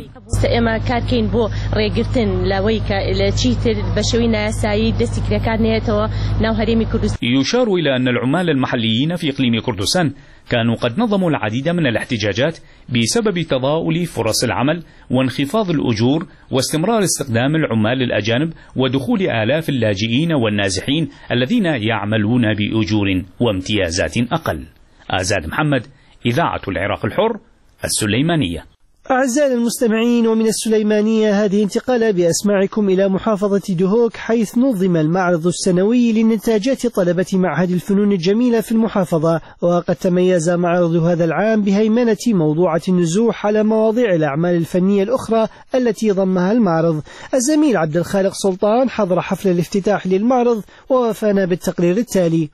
يشار إلى أن العمال المحليين في إقليم كردستان كانوا قد نظموا العديد من الاحتجاجات بسبب تضاؤل فرص العمل وانخفاض الأجور واستمرار استخدام العمال الأجانب ودخول آلاف اللاجئين والنازحين الذين يعملون بأجور وامتيازات أقل. آزاد محمد، إذاعة العراق الحر، السليمانية. أعزائي المستمعين، ومن السليمانية هذه انتقال بأسماعكم إلى محافظة دهوك، حيث نظم المعرض السنوي لنتاجات طلبة معهد الفنون الجميلة في المحافظة. وقد تميز معرض هذا العام بهيمنة موضوعة النزوح على مواضيع الأعمال الفنية الأخرى التي ضمها المعرض. الزميل عبد الخالق سلطان حضر حفل الافتتاح للمعرض ووافانا بالتقرير التالي.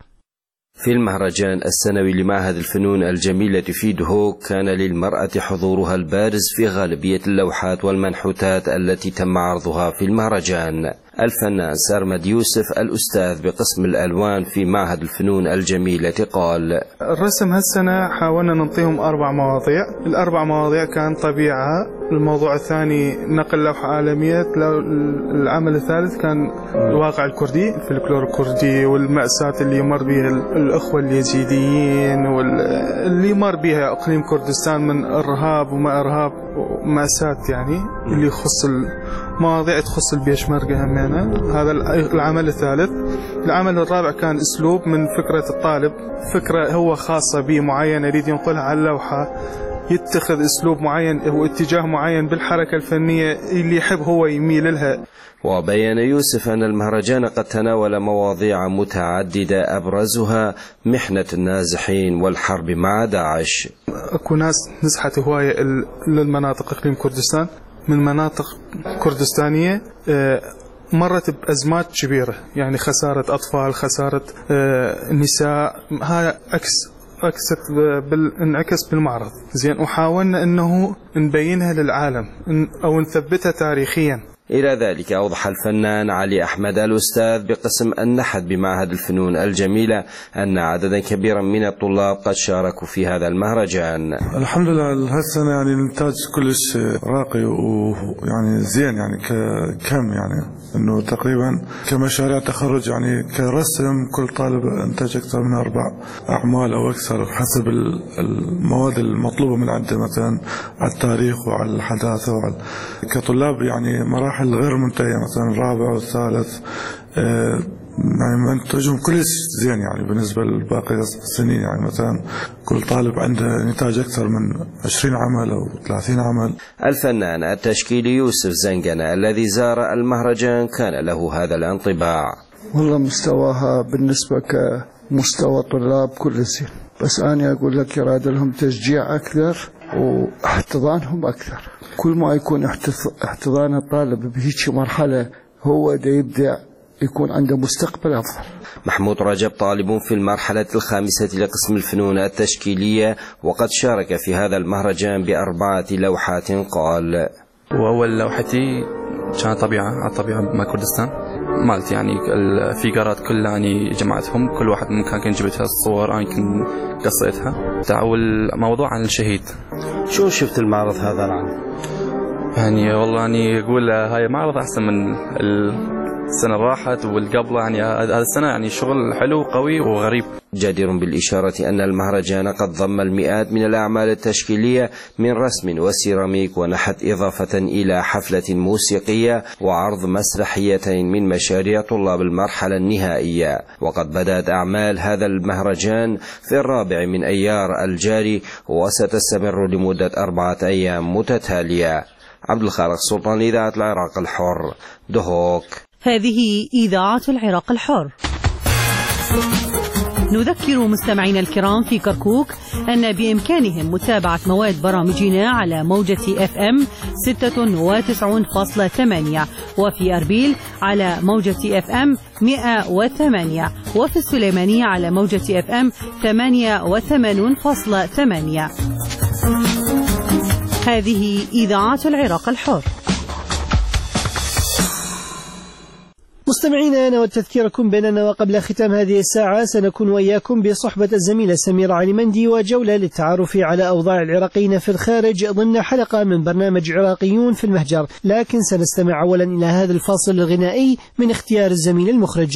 في المهرجان السنوي لمعهد الفنون الجميلة في دهوك كان للمرأة حضورها البارز في غالبية اللوحات والمنحوتات التي تم عرضها في المهرجان. الفنان سارمد يوسف الأستاذ بقسم الألوان في معهد الفنون الجميلة قال: الرسم هالسنة حاولنا ننطيهم 4 مواضيع. ال4 مواضيع كان طبيعة، الموضوع الثاني نقل لوحة عالمية، العمل الثالث كان الواقع الكردي، الفلكلور الكردي والمأساة اللي يمر بها الأخوة اليزيديين واللي يمر بها إقليم كردستان من إرهاب وما إرهاب ومأساة، يعني اللي يخص مواضيع تخص البيشمركة همينة. هذا العمل الثالث. العمل الرابع كان أسلوب من فكرة الطالب، فكرة هو خاصة به معينة يريد ينقلها على اللوحة، يتخذ أسلوب معين واتجاه معين بالحركة الفنية اللي يحب هو يميل لها. وبين يوسف أن المهرجان قد تناول مواضيع متعددة أبرزها محنة النازحين والحرب مع داعش. أكو ناس نزحت هواية للمناطق إقليم كردستان من مناطق كردستانية مرت بأزمات كبيرة، يعني خسارة أطفال، خسارة نساء. هذا انعكس بالمعرض زين، وحاولنا أنه نبينها للعالم أو نثبتها تاريخيا. إلى ذلك أوضح الفنان علي أحمد الأستاذ بقسم النحت بمعهد الفنون الجميلة أن عددا كبيرا من الطلاب قد شاركوا في هذا المهرجان. الحمد لله هالسنة يعني الإنتاج كلش راقي ويعني زين، يعني كم يعني إنه تقريبا كمشاريع تخرج، يعني كرسم كل طالب إنتاج أكثر من 4 أعمال أو أكثر حسب المواد المطلوبة من عنده، مثلا على التاريخ وعلى الحداثة كطلاب يعني مراحل غير منتهية، مثلا الرابع والثالث، يعني منتجهم كلش زين يعني بالنسبة لباقي السنين. يعني مثلا كل طالب عنده نتاج أكثر من 20 عمل أو 30 عمل. الفنان التشكيلي يوسف زنقنة الذي زار المهرجان كان له هذا الانطباع. والله مستواها بالنسبة كمستوى طلاب كل زين، بس أنا أقول لك يراد لهم تشجيع أكثر واحتضانهم أكثر. كل ما يكون احتضان الطالب بهيك مرحلة هو دا يبدأ يكون عنده مستقبل أفضل. محمود رجب طالب في المرحلة الخامسة لقسم الفنون التشكيلية وقد شارك في هذا المهرجان ب4 لوحات قال: وأول لوحتي كانت طبيعة ما كردستان مالت، يعني الفيجرات كلها يعني جمعتهم، كل واحد مكان كان جبتها الصور أنا كنت قصيتها. تعول موضوع عن الشهيد. شو شفت المعرض هذا العام؟ يعني والله أني أقول هاي معرض أحسن من السنة راحت والقبل يعني هذا السنة يعني شغل حلو قوي وغريب. جدير بالإشارة أن المهرجان قد ضم المئات من الأعمال التشكيلية من رسم وسيراميك ونحت، إضافة إلى حفلة موسيقية وعرض مسرحيتين من مشاريع طلاب المرحلة النهائية. وقد بدأت أعمال هذا المهرجان في 4 من أيار الجاري وستستمر لمدة 4 أيام متتالية. عبد الخالق سلطان، إذاعة العراق الحر، دهوك. هذه إذاعة العراق الحر. نذكر مستمعينا الكرام في كركوك أن بإمكانهم متابعة مواد برامجنا على موجة FM 96.8 وفي أربيل على موجة FM 108 وفي السليمانية على موجة FM 88.8. هذه إذاعة العراق الحر. مستمعينا، نود تذكيركم بأننا وقبل ختام هذه الساعة سنكون وإياكم بصحبة الزميلة سميرة علي مندي وجولة للتعرف على أوضاع العراقيين في الخارج ضمن حلقة من برنامج عراقيون في المهجر، لكن سنستمع أولا إلى هذا الفاصل الغنائي من اختيار الزميل المخرج.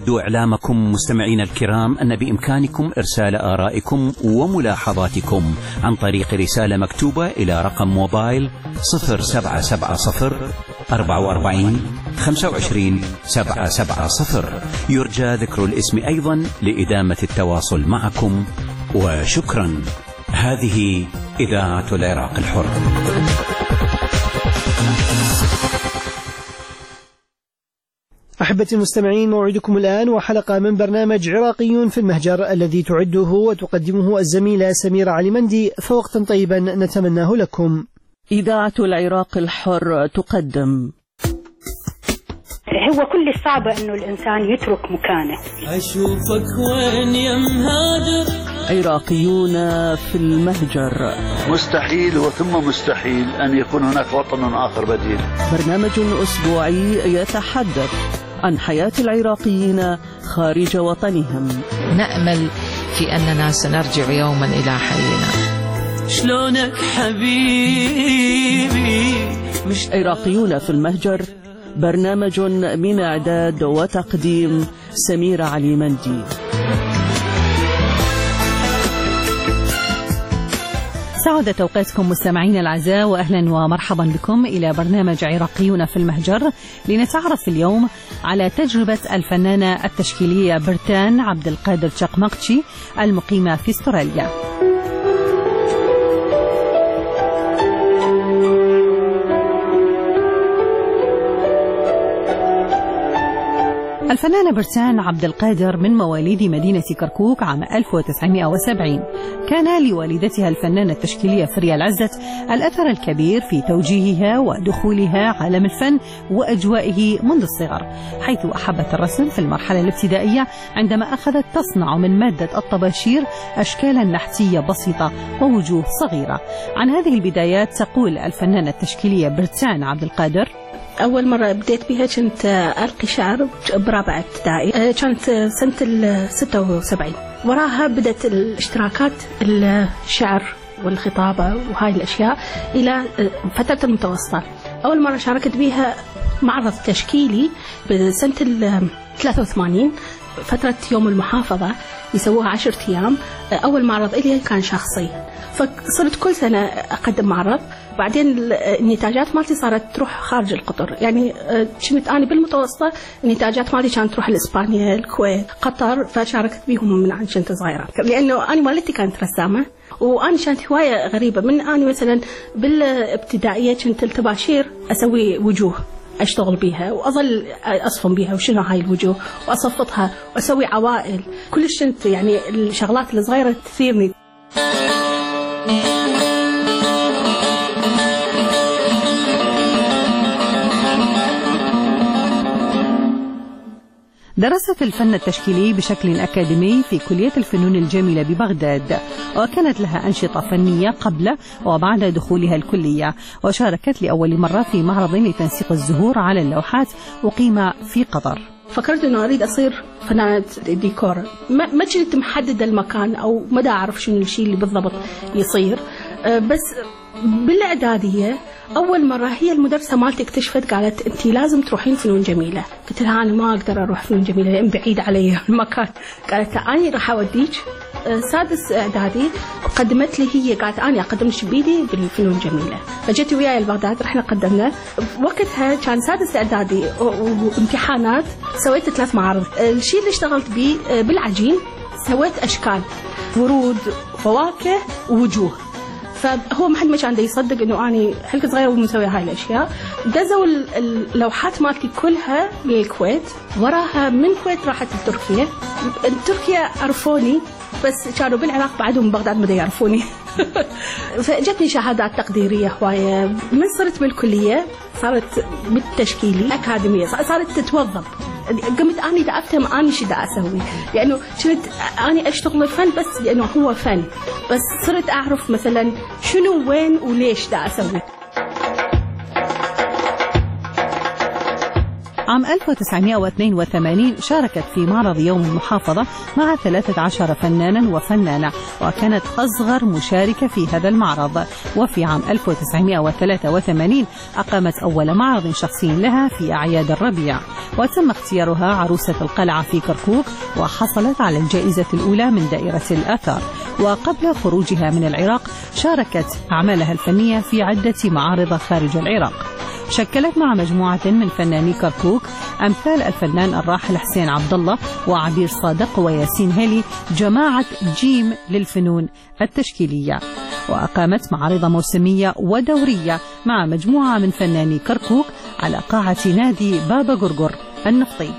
نود إعلامكم مستمعين الكرام أن بإمكانكم إرسال آرائكم وملاحظاتكم عن طريق رسالة مكتوبة إلى رقم موبايل 0770 44 25 770. يرجى ذكر الاسم أيضا لإدامة التواصل معكم، وشكرا. هذه إذاعة العراق الحر. أحبتي المستمعين، موعدكم الآن وحلقة من برنامج عراقيون في المهجر الذي تعده وتقدمه الزميلة سميرة علي مندي، فوقتا طيبا نتمناه لكم. إذاعة العراق الحر تقدم. هو كل صعب أنه الإنسان يترك مكانه. أشوفك وين يا مهاجر. عراقيون في المهجر. مستحيل وثم مستحيل أن يكون هناك وطن آخر بديل. برنامج أسبوعي يتحدث عن حياة العراقيين خارج وطنهم. نأمل في أننا سنرجع يوما إلى حينا. شلونك حبيبي. مش عراقيون في المهجر، برنامج من إعداد وتقديم سميرة علي مندي. سعد توقيتكم مستمعين الأعزاء، وأهلا ومرحبا بكم إلى برنامج عراقيون في المهجر، لنتعرف اليوم على تجربة الفنانة التشكيلية برتان عبد القادر شقمقتشي المقيمة في استراليا. الفنانة برتان عبد القادر من مواليد مدينة كركوك عام 1970. كان لوالدتها الفنانة التشكيلية فريا العزت الأثر الكبير في توجيهها ودخولها عالم الفن وأجوائه منذ الصغر، حيث أحبت الرسم في المرحلة الابتدائية عندما أخذت تصنع من مادة الطباشير أشكالا نحتية بسيطة ووجوه صغيرة. عن هذه البدايات تقول الفنانة التشكيلية برتان عبد القادر: أول مرة بديت بها كنت ألقي شعر برابعة ابتدائي، كانت سنة 76. وراها بدأت الاشتراكات الشعر والخطابة وهاي الأشياء إلى فترة المتوسطة. أول مرة شاركت بها معرض تشكيلي بسنة 83، فترة يوم المحافظة يسووها 10 أيام. أول معرض إلي كان شخصي، فصرت كل سنة أقدم معرض. بعدين النتاجات مالتي صارت تروح خارج القطر، يعني كنت أنا بالمتوسطة النتاجات مالتي كانت تروح لإسبانيا، الكويت، قطر، فشاركت بيهم من عن كنت صغيرة، لأنه أنا والدتي كانت رسامة، وأنا كانت هواية غريبة. من أنا مثلا بالابتدائية كنت الطباشير أسوي وجوه أشتغل بيها وأظل أصفن بيها وشنو هاي الوجوه وأصفطها وأسوي عوائل، كلش كنت يعني الشغلات الصغيرة تثيرني. درست الفن التشكيلي بشكل أكاديمي في كلية الفنون الجميلة ببغداد، وكانت لها أنشطة فنية قبل وبعد دخولها الكلية، وشاركت لأول مرة في معرض لتنسيق الزهور على اللوحات أقيم في قطر. فكرت أنه أريد أصير فنانة ديكور، ما كنت محددة المكان أو مدى أعرف شنو الشيء اللي بالضبط يصير. بس بالإعدادية أول مرة هي المدرسة مالتي اكتشفت، قالت أنت لازم تروحين فنون جميلة. قلت لها أنا ما أقدر أروح فنون جميلة لأن بعيد علي المكان. قالت أنا راح أوديك. سادس إعدادي قدمت لي هي، قالت أنا أقدمش بيدي بالفنون الجميلة، فجيت وياي البغداد رحنا قدمنا. وقتها كان سادس إعدادي وامتحانات، سويت 3 معارض. الشيء اللي اشتغلت بيه بالعجين، سويت أشكال ورود فواكه ووجوه، فهو ما حد ما كان يصدق انه اني حلقه صغيره ومسويه هاي الاشياء. دزوا اللوحات مالتي كلها للكويت، وراها من الكويت راحت لتركيا. تركيا عرفوني، بس كانوا بالعراق بعدهم بغداد ما يعرفوني. فجتني شهادات تقديريه هوايه. من صرت بالكليه صارت بالتشكيلي اكاديميه، صارت تتوظف. قمت اني دا افهم اني شو دا اسوي، لانه كنت اني اشتغل الفن بس لانه هو فن، بس صرت اعرف مثلا شنو وين وليش دا اسوي. عام 1982 شاركت في معرض يوم المحافظة مع 13 فنانا وفنانة، وكانت أصغر مشاركة في هذا المعرض. وفي عام 1983 أقامت أول معرض شخصي لها في أعياد الربيع، وتم اختيارها عروسة القلعة في كركوك، وحصلت على الجائزة الأولى من دائرة الآثار. وقبل خروجها من العراق شاركت أعمالها الفنية في عدة معارض خارج العراق. شكلت مع مجموعة من فناني كركوك أمثال الفنان الراحل حسين عبد الله وعبير صادق وياسين هيلي جماعة جيم للفنون التشكيلية، وأقامت معارض موسمية ودورية مع مجموعة من فناني كركوك على قاعة نادي بابا قرقر النفطي.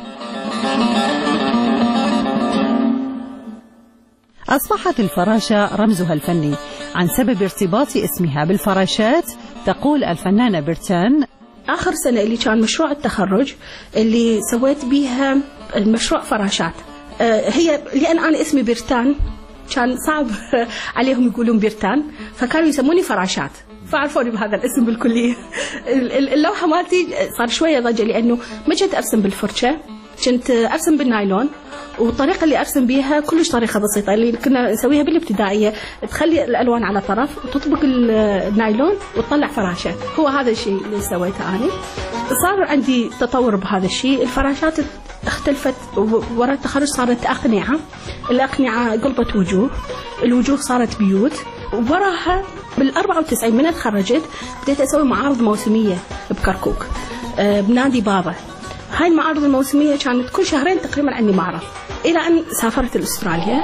أصبحت الفراشة رمزها الفني عن سبب ارتباط اسمها بالفراشات. تقول الفنانة برتان: آخر سنة اللي كان مشروع التخرج اللي سويت بيها المشروع فراشات، هي لأن أنا اسمي برتان كان صعب عليهم يقولون برتان، فكانوا يسموني فراشات، فعرفوني بهذا الاسم بالكلية. اللوحة مالتي صار شوية ضجة لأنه ما كنت أرسم بالفرشة، كنت أرسم بالنايلون، والطريقة اللي أرسم بيها كلش طريقة بسيطة اللي كنا نسويها بالابتدائية، تخلي الألوان على طرف وتطبق النايلون وتطلع فراشة. هو هذا الشيء اللي سويته أنا. صار عندي تطور بهذا الشيء. الفراشات اختلفت وراء التخرج، صارت أقنعة، الأقنعة قلبت وجوه، الوجوه صارت بيوت. وراها بال94 من تخرجت بديت أسوي معارض موسمية بكركوك بنادي بابا. هاي المعارض الموسمية كانت كل شهرين تقريبا عندي معرض، إلى أن سافرت لأستراليا.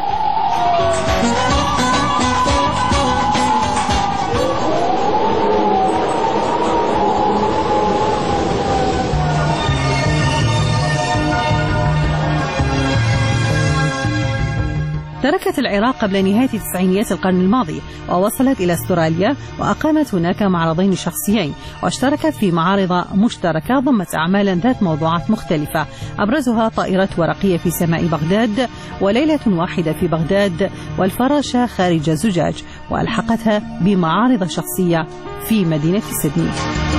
تركت العراق قبل نهاية تسعينيات القرن الماضي ووصلت إلى استراليا، وأقامت هناك معرضين شخصيين، واشتركت في معارض مشتركة ضمت أعمالا ذات موضوعات مختلفة، أبرزها طائرة ورقية في سماء بغداد، وليلة واحدة في بغداد، والفراشة خارج زجاج، وألحقتها بمعارض شخصية في مدينة سيدني.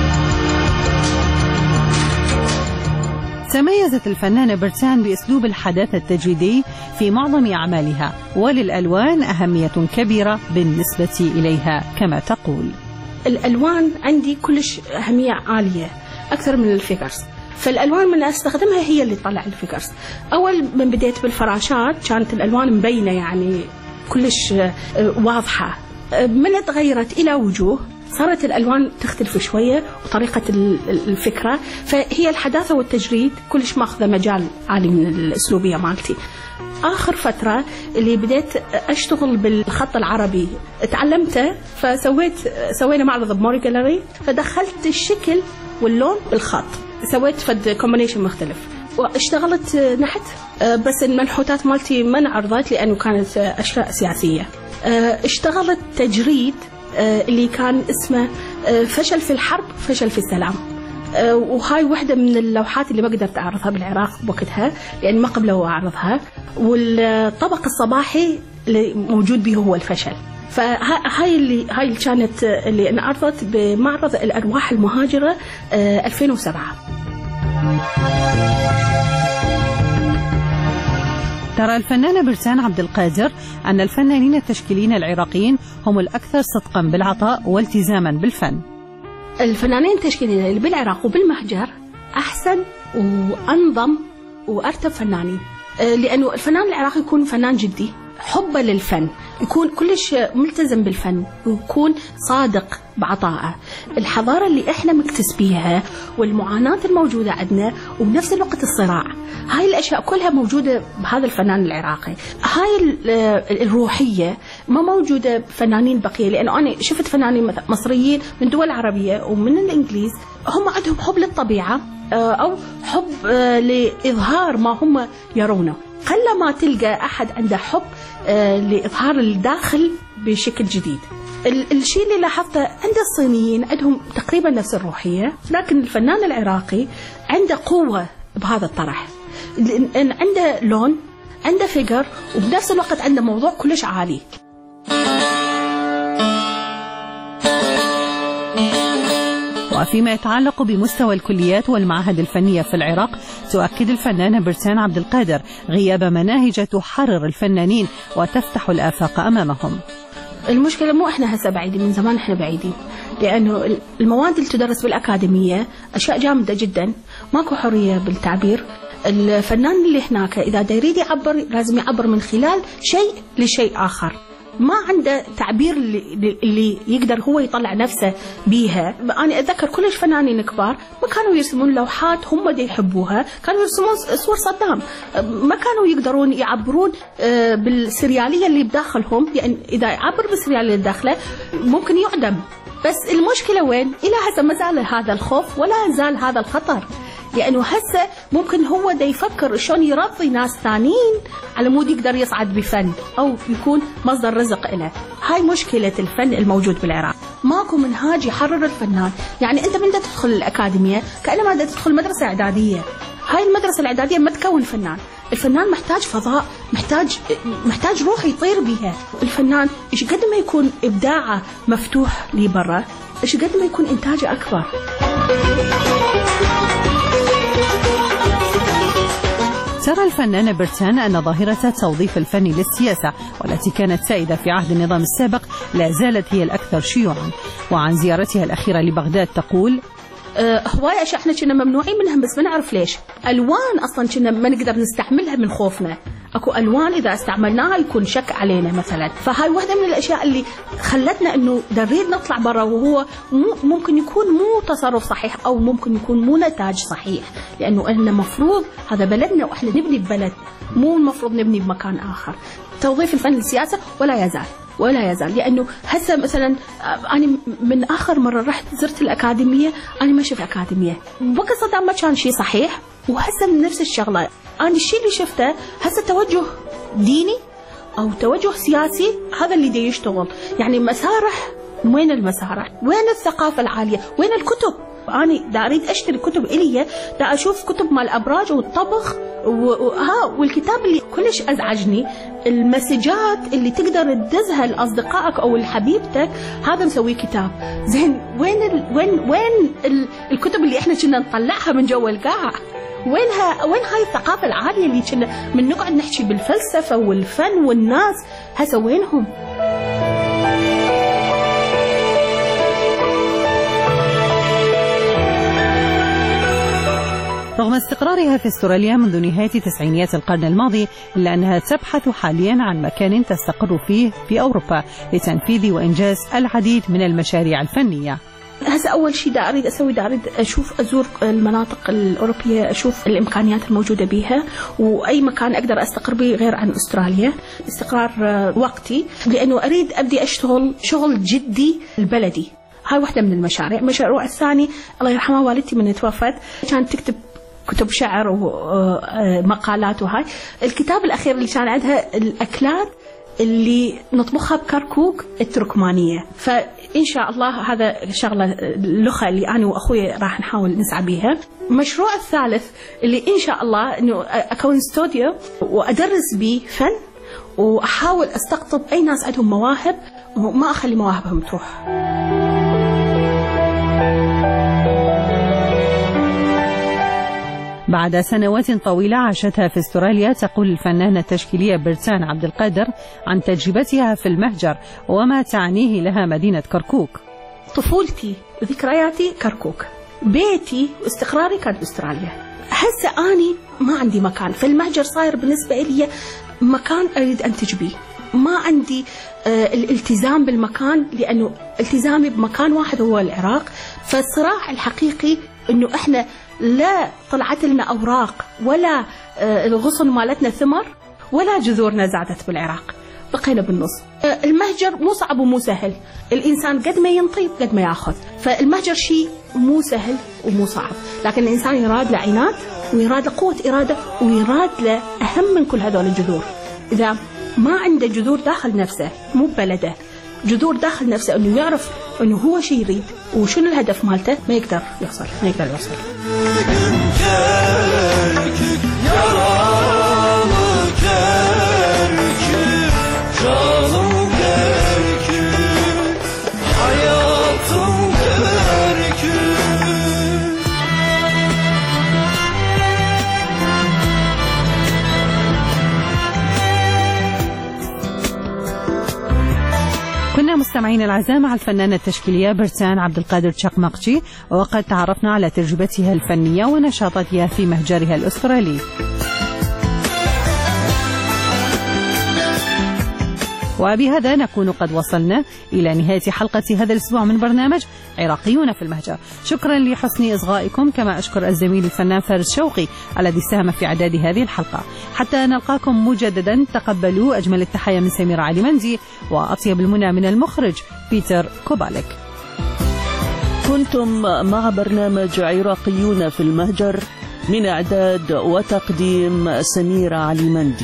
تميزت الفنانة برتان بأسلوب الحداثة التجريدي في معظم أعمالها، وللألوان أهمية كبيرة بالنسبة إليها كما تقول: الألوان عندي كلش أهمية عالية أكثر من الفيكرز، فالألوان من أستخدمها هي اللي تطلع الفيكرز. أول من بديت بالفراشات كانت الألوان مبينة يعني كلش واضحة، من تغيرت إلى وجوه صارت الألوان تختلف شوية وطريقة الفكرة، فهي الحداثة والتجريد كلش ماخذة مجال عالي من الأسلوبية مالتي. آخر فترة اللي بديت أشتغل بالخط العربي تعلمته، سوينا معرض بموري جاليري، فدخلت الشكل واللون بالخط، سويت فد كومبينيشن مختلف، واشتغلت نحت، بس المنحوتات مالتي ما انعرضت لأنه كانت أشياء سياسية. اشتغلت تجريد اللي كان اسمه فشل في الحرب فشل في السلام، وهاي واحدة من اللوحات اللي ما قدرت أعرضها بالعراق بوقتها لأن ما قبلوا أعرضها، والطبق الصباحي اللي موجود به هو الفشل. فهاي اللي كانت اللي انعرضت بمعرض الأرواح المهاجرة 2007. ترى الفنانة برتان عبد القادر أن الفنانين التشكيليين العراقيين هم الأكثر صدقا بالعطاء والتزاما بالفن. الفنانين التشكيليين اللي بالعراق وبالمهجر أحسن وأنظم وأرتب فنانين، لأنه الفنان العراقي يكون فنان جدي، حبه للفن، يكون كلش ملتزم بالفن، ويكون صادق بعطائه. الحضارة اللي احنا مكتسبيها والمعاناة الموجودة عندنا وبنفس الوقت الصراع، هاي الأشياء كلها موجودة بهذا الفنان العراقي. هاي الروحية ما موجودة بفنانين بقية، لأنه أنا شفت فنانين مصريين من دول عربية ومن الإنجليز هم عندهم حب للطبيعة أو حب لإظهار ما هم يرونه. قل ما تلقى أحد عنده حب لإظهار الداخل بشكل جديد. الشيء اللي لاحظته عند الصينيين عندهم تقريبا نفس الروحية، لكن الفنان العراقي عنده قوة بهذا الطرح، عنده لون، عنده فيجر، وبنفس الوقت عنده موضوع كلش وفيما يتعلق بمستوى الكليات والمعاهد الفنية في العراق، تؤكد الفنانة برتان عبد القادر غياب مناهج تحرر الفنانين وتفتح الآفاق أمامهم. المشكلة مو احنا هسه بعيدين، من زمان احنا بعيدين، لأنه المواد اللي تدرس بالأكاديمية أشياء جامدة جدا، ماكو حرية بالتعبير. الفنان اللي هناك إذا دا يريد يعبر لازم يعبر من خلال شيء لشيء آخر، ما عنده تعبير اللي يقدر هو يطلع نفسه بيها. أنا أتذكر كلش فنانين كبار ما كانوا يرسمون لوحات هم دي يحبوها، كانوا يرسمون صور صدام، ما كانوا يقدرون يعبرون بالسريالية اللي بداخلهم، يعني إذا يعبر بالسريالية اللي داخله ممكن يعدم. بس المشكلة وين؟ إلى هسه ما زال هذا الخوف ولا زال هذا الخطر، لأنه هسه ممكن هو دا يفكر شلون يرضي ناس ثانيين على مود يقدر يصعد بفن أو يكون مصدر رزق له. هاي مشكلة الفن الموجود بالعراق، ماكو منهاج يحرر الفنان. يعني أنت من دا تدخل الأكاديمية كأنما دا تدخل مدرسة إعدادية، هاي المدرسة الإعدادية ما تكون فنان. الفنان محتاج فضاء، محتاج روح يطير بها. الفنان إيش قد ما يكون إبداعه مفتوح لي برا، إيش قد ما يكون إنتاجه أكبر. ترى الفنانة برتان أن ظاهرة التوظيف الفني للسياسة والتي كانت سائدة في عهد النظام السابق لا زالت هي الأكثر شيوعا. وعن زيارتها الأخيرة لبغداد تقول: هواي أشياء احنا كنا ممنوعين منها بس ما نعرف ليش. ألوان أصلا كنا ما نقدر نستحملها من خوفنا، أكو ألوان إذا استعملناها يكون شك علينا مثلا. فهاي واحدة من الأشياء اللي خلتنا إنه نريد نطلع برا، وهو ممكن يكون مو تصرف صحيح أو ممكن يكون مو نتاج صحيح، لأنه إحنا مفروض هذا بلدنا وإحنا نبني ببلد، مو المفروض نبني بمكان آخر. توظيف الفن للسياسة ولا يزال، لأنه هسه مثلا أنا من آخر مرة رحت زرت الأكاديمية، أنا ما شفت أكاديمية وقت صدام ما كان شيء صحيح، وهسه من نفس الشغلة. أنا الشيء اللي شفته هسه توجه ديني أو توجه سياسي، هذا اللي دي يشتغل. يعني مسارح، وين المسارح؟ وين الثقافة العالية؟ وين الكتب؟ أنا دا أريد أشتري كتب إلي، دا أشوف كتب مال الأبراج والطبخ والكتاب اللي كلش أزعجني المسجات اللي تقدر تدزها لأصدقائك أو لحبيبتك، هذا نسويه كتاب. زين وين الكتب اللي إحنا كنا نطلعها من جوا القاع؟ وين هاي الثقافة العالية اللي كنا من نقعد نحكي بالفلسفة والفن والناس، هسه وينهم؟ رغم استقرارها في استراليا منذ نهاية تسعينيات القرن الماضي، إلا أنها تبحث حاليا عن مكان تستقر فيه في أوروبا لتنفيذ وإنجاز العديد من المشاريع الفنية. هسه أول شيء دا أريد أسوي، دا أريد أزور المناطق الأوروبية، أشوف الإمكانيات الموجودة بها وأي مكان أقدر أستقر به غير عن أستراليا. استقرار وقتي، لأنه أريد أبدي أشتغل شغل جدي البلدي. هاي واحدة من المشاريع. المشروع الثاني الله يرحمها والدتي من توفت كانت تكتب كتب شعر ومقالات، وهاي الكتاب الأخير اللي كان عندها الأكلات اللي نطبخها بكركوك التركمانية. فإن شاء الله هذا شغلة اللغة اللي أنا وأخوي راح نحاول نسعى بيها. المشروع الثالث اللي إن شاء الله إنه أكون استوديو وأدرس بيه فن، وأحاول أستقطب أي ناس عندهم مواهب وما أخلي مواهبهم تروح. بعد سنوات طويلة عاشتها في استراليا، تقول الفنانة التشكيلية برتان عبد القادر عن تجربتها في المهجر وما تعنيه لها مدينة كركوك. طفولتي وذكرياتي كركوك، بيتي واستقراري كان باستراليا. هسه أني ما عندي مكان، فالمهجر صاير بالنسبة لي مكان أريد أنتج بيه. ما عندي الالتزام بالمكان، لأنه التزامي بمكان واحد هو العراق. فالصراع الحقيقي إنه إحنا لا طلعت لنا أوراق ولا الغصن مالتنا ثمر ولا جذورنا زادت بالعراق، بقينا بالنص. المهجر مو صعب ومو سهل، الإنسان قد ما ينطي قد ما ياخذ. فالمهجر شيء مو سهل ومو صعب، لكن الإنسان يراد له عناد ويراد له قوة إرادة ويراد له أهم من كل هذول الجذور. إذا ما عنده جذور داخل نفسه، مو ببلده، جذور داخل نفسه انه يعرف انه هو شيء يريد وشنو الهدف مالته، ما يقدر يوصل. مستمعين الأعزاء مع الفنانة التشكيلية برتان عبد القادر تشاقمقجي، وقد تعرفنا على تجربتها الفنية ونشاطاتها في مهجرها الأسترالي. وبهذا نكون قد وصلنا إلى نهاية حلقة هذا الأسبوع من برنامج عراقيون في المهجر. شكرا لحسن إصغائكم، كما أشكر الزميل الفنان فارس شوقي الذي ساهم في إعداد هذه الحلقة. حتى نلقاكم مجددا، تقبلوا أجمل التحية من سمير علي مندي وأطيب المنى من المخرج بيتر كوبالك. كنتم مع برنامج عراقيون في المهجر، من إعداد وتقديم سمير علي مندي.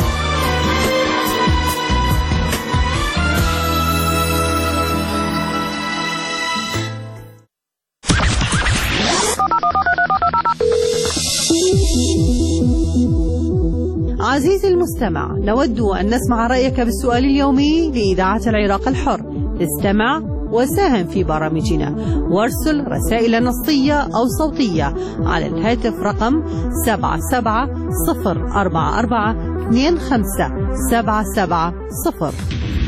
عزيزي المستمع، نود أن نسمع رأيك بالسؤال اليومي لإذاعة العراق الحر. استمع وساهم في برامجنا وارسل رسائل نصية أو صوتية على الهاتف رقم 77044257770.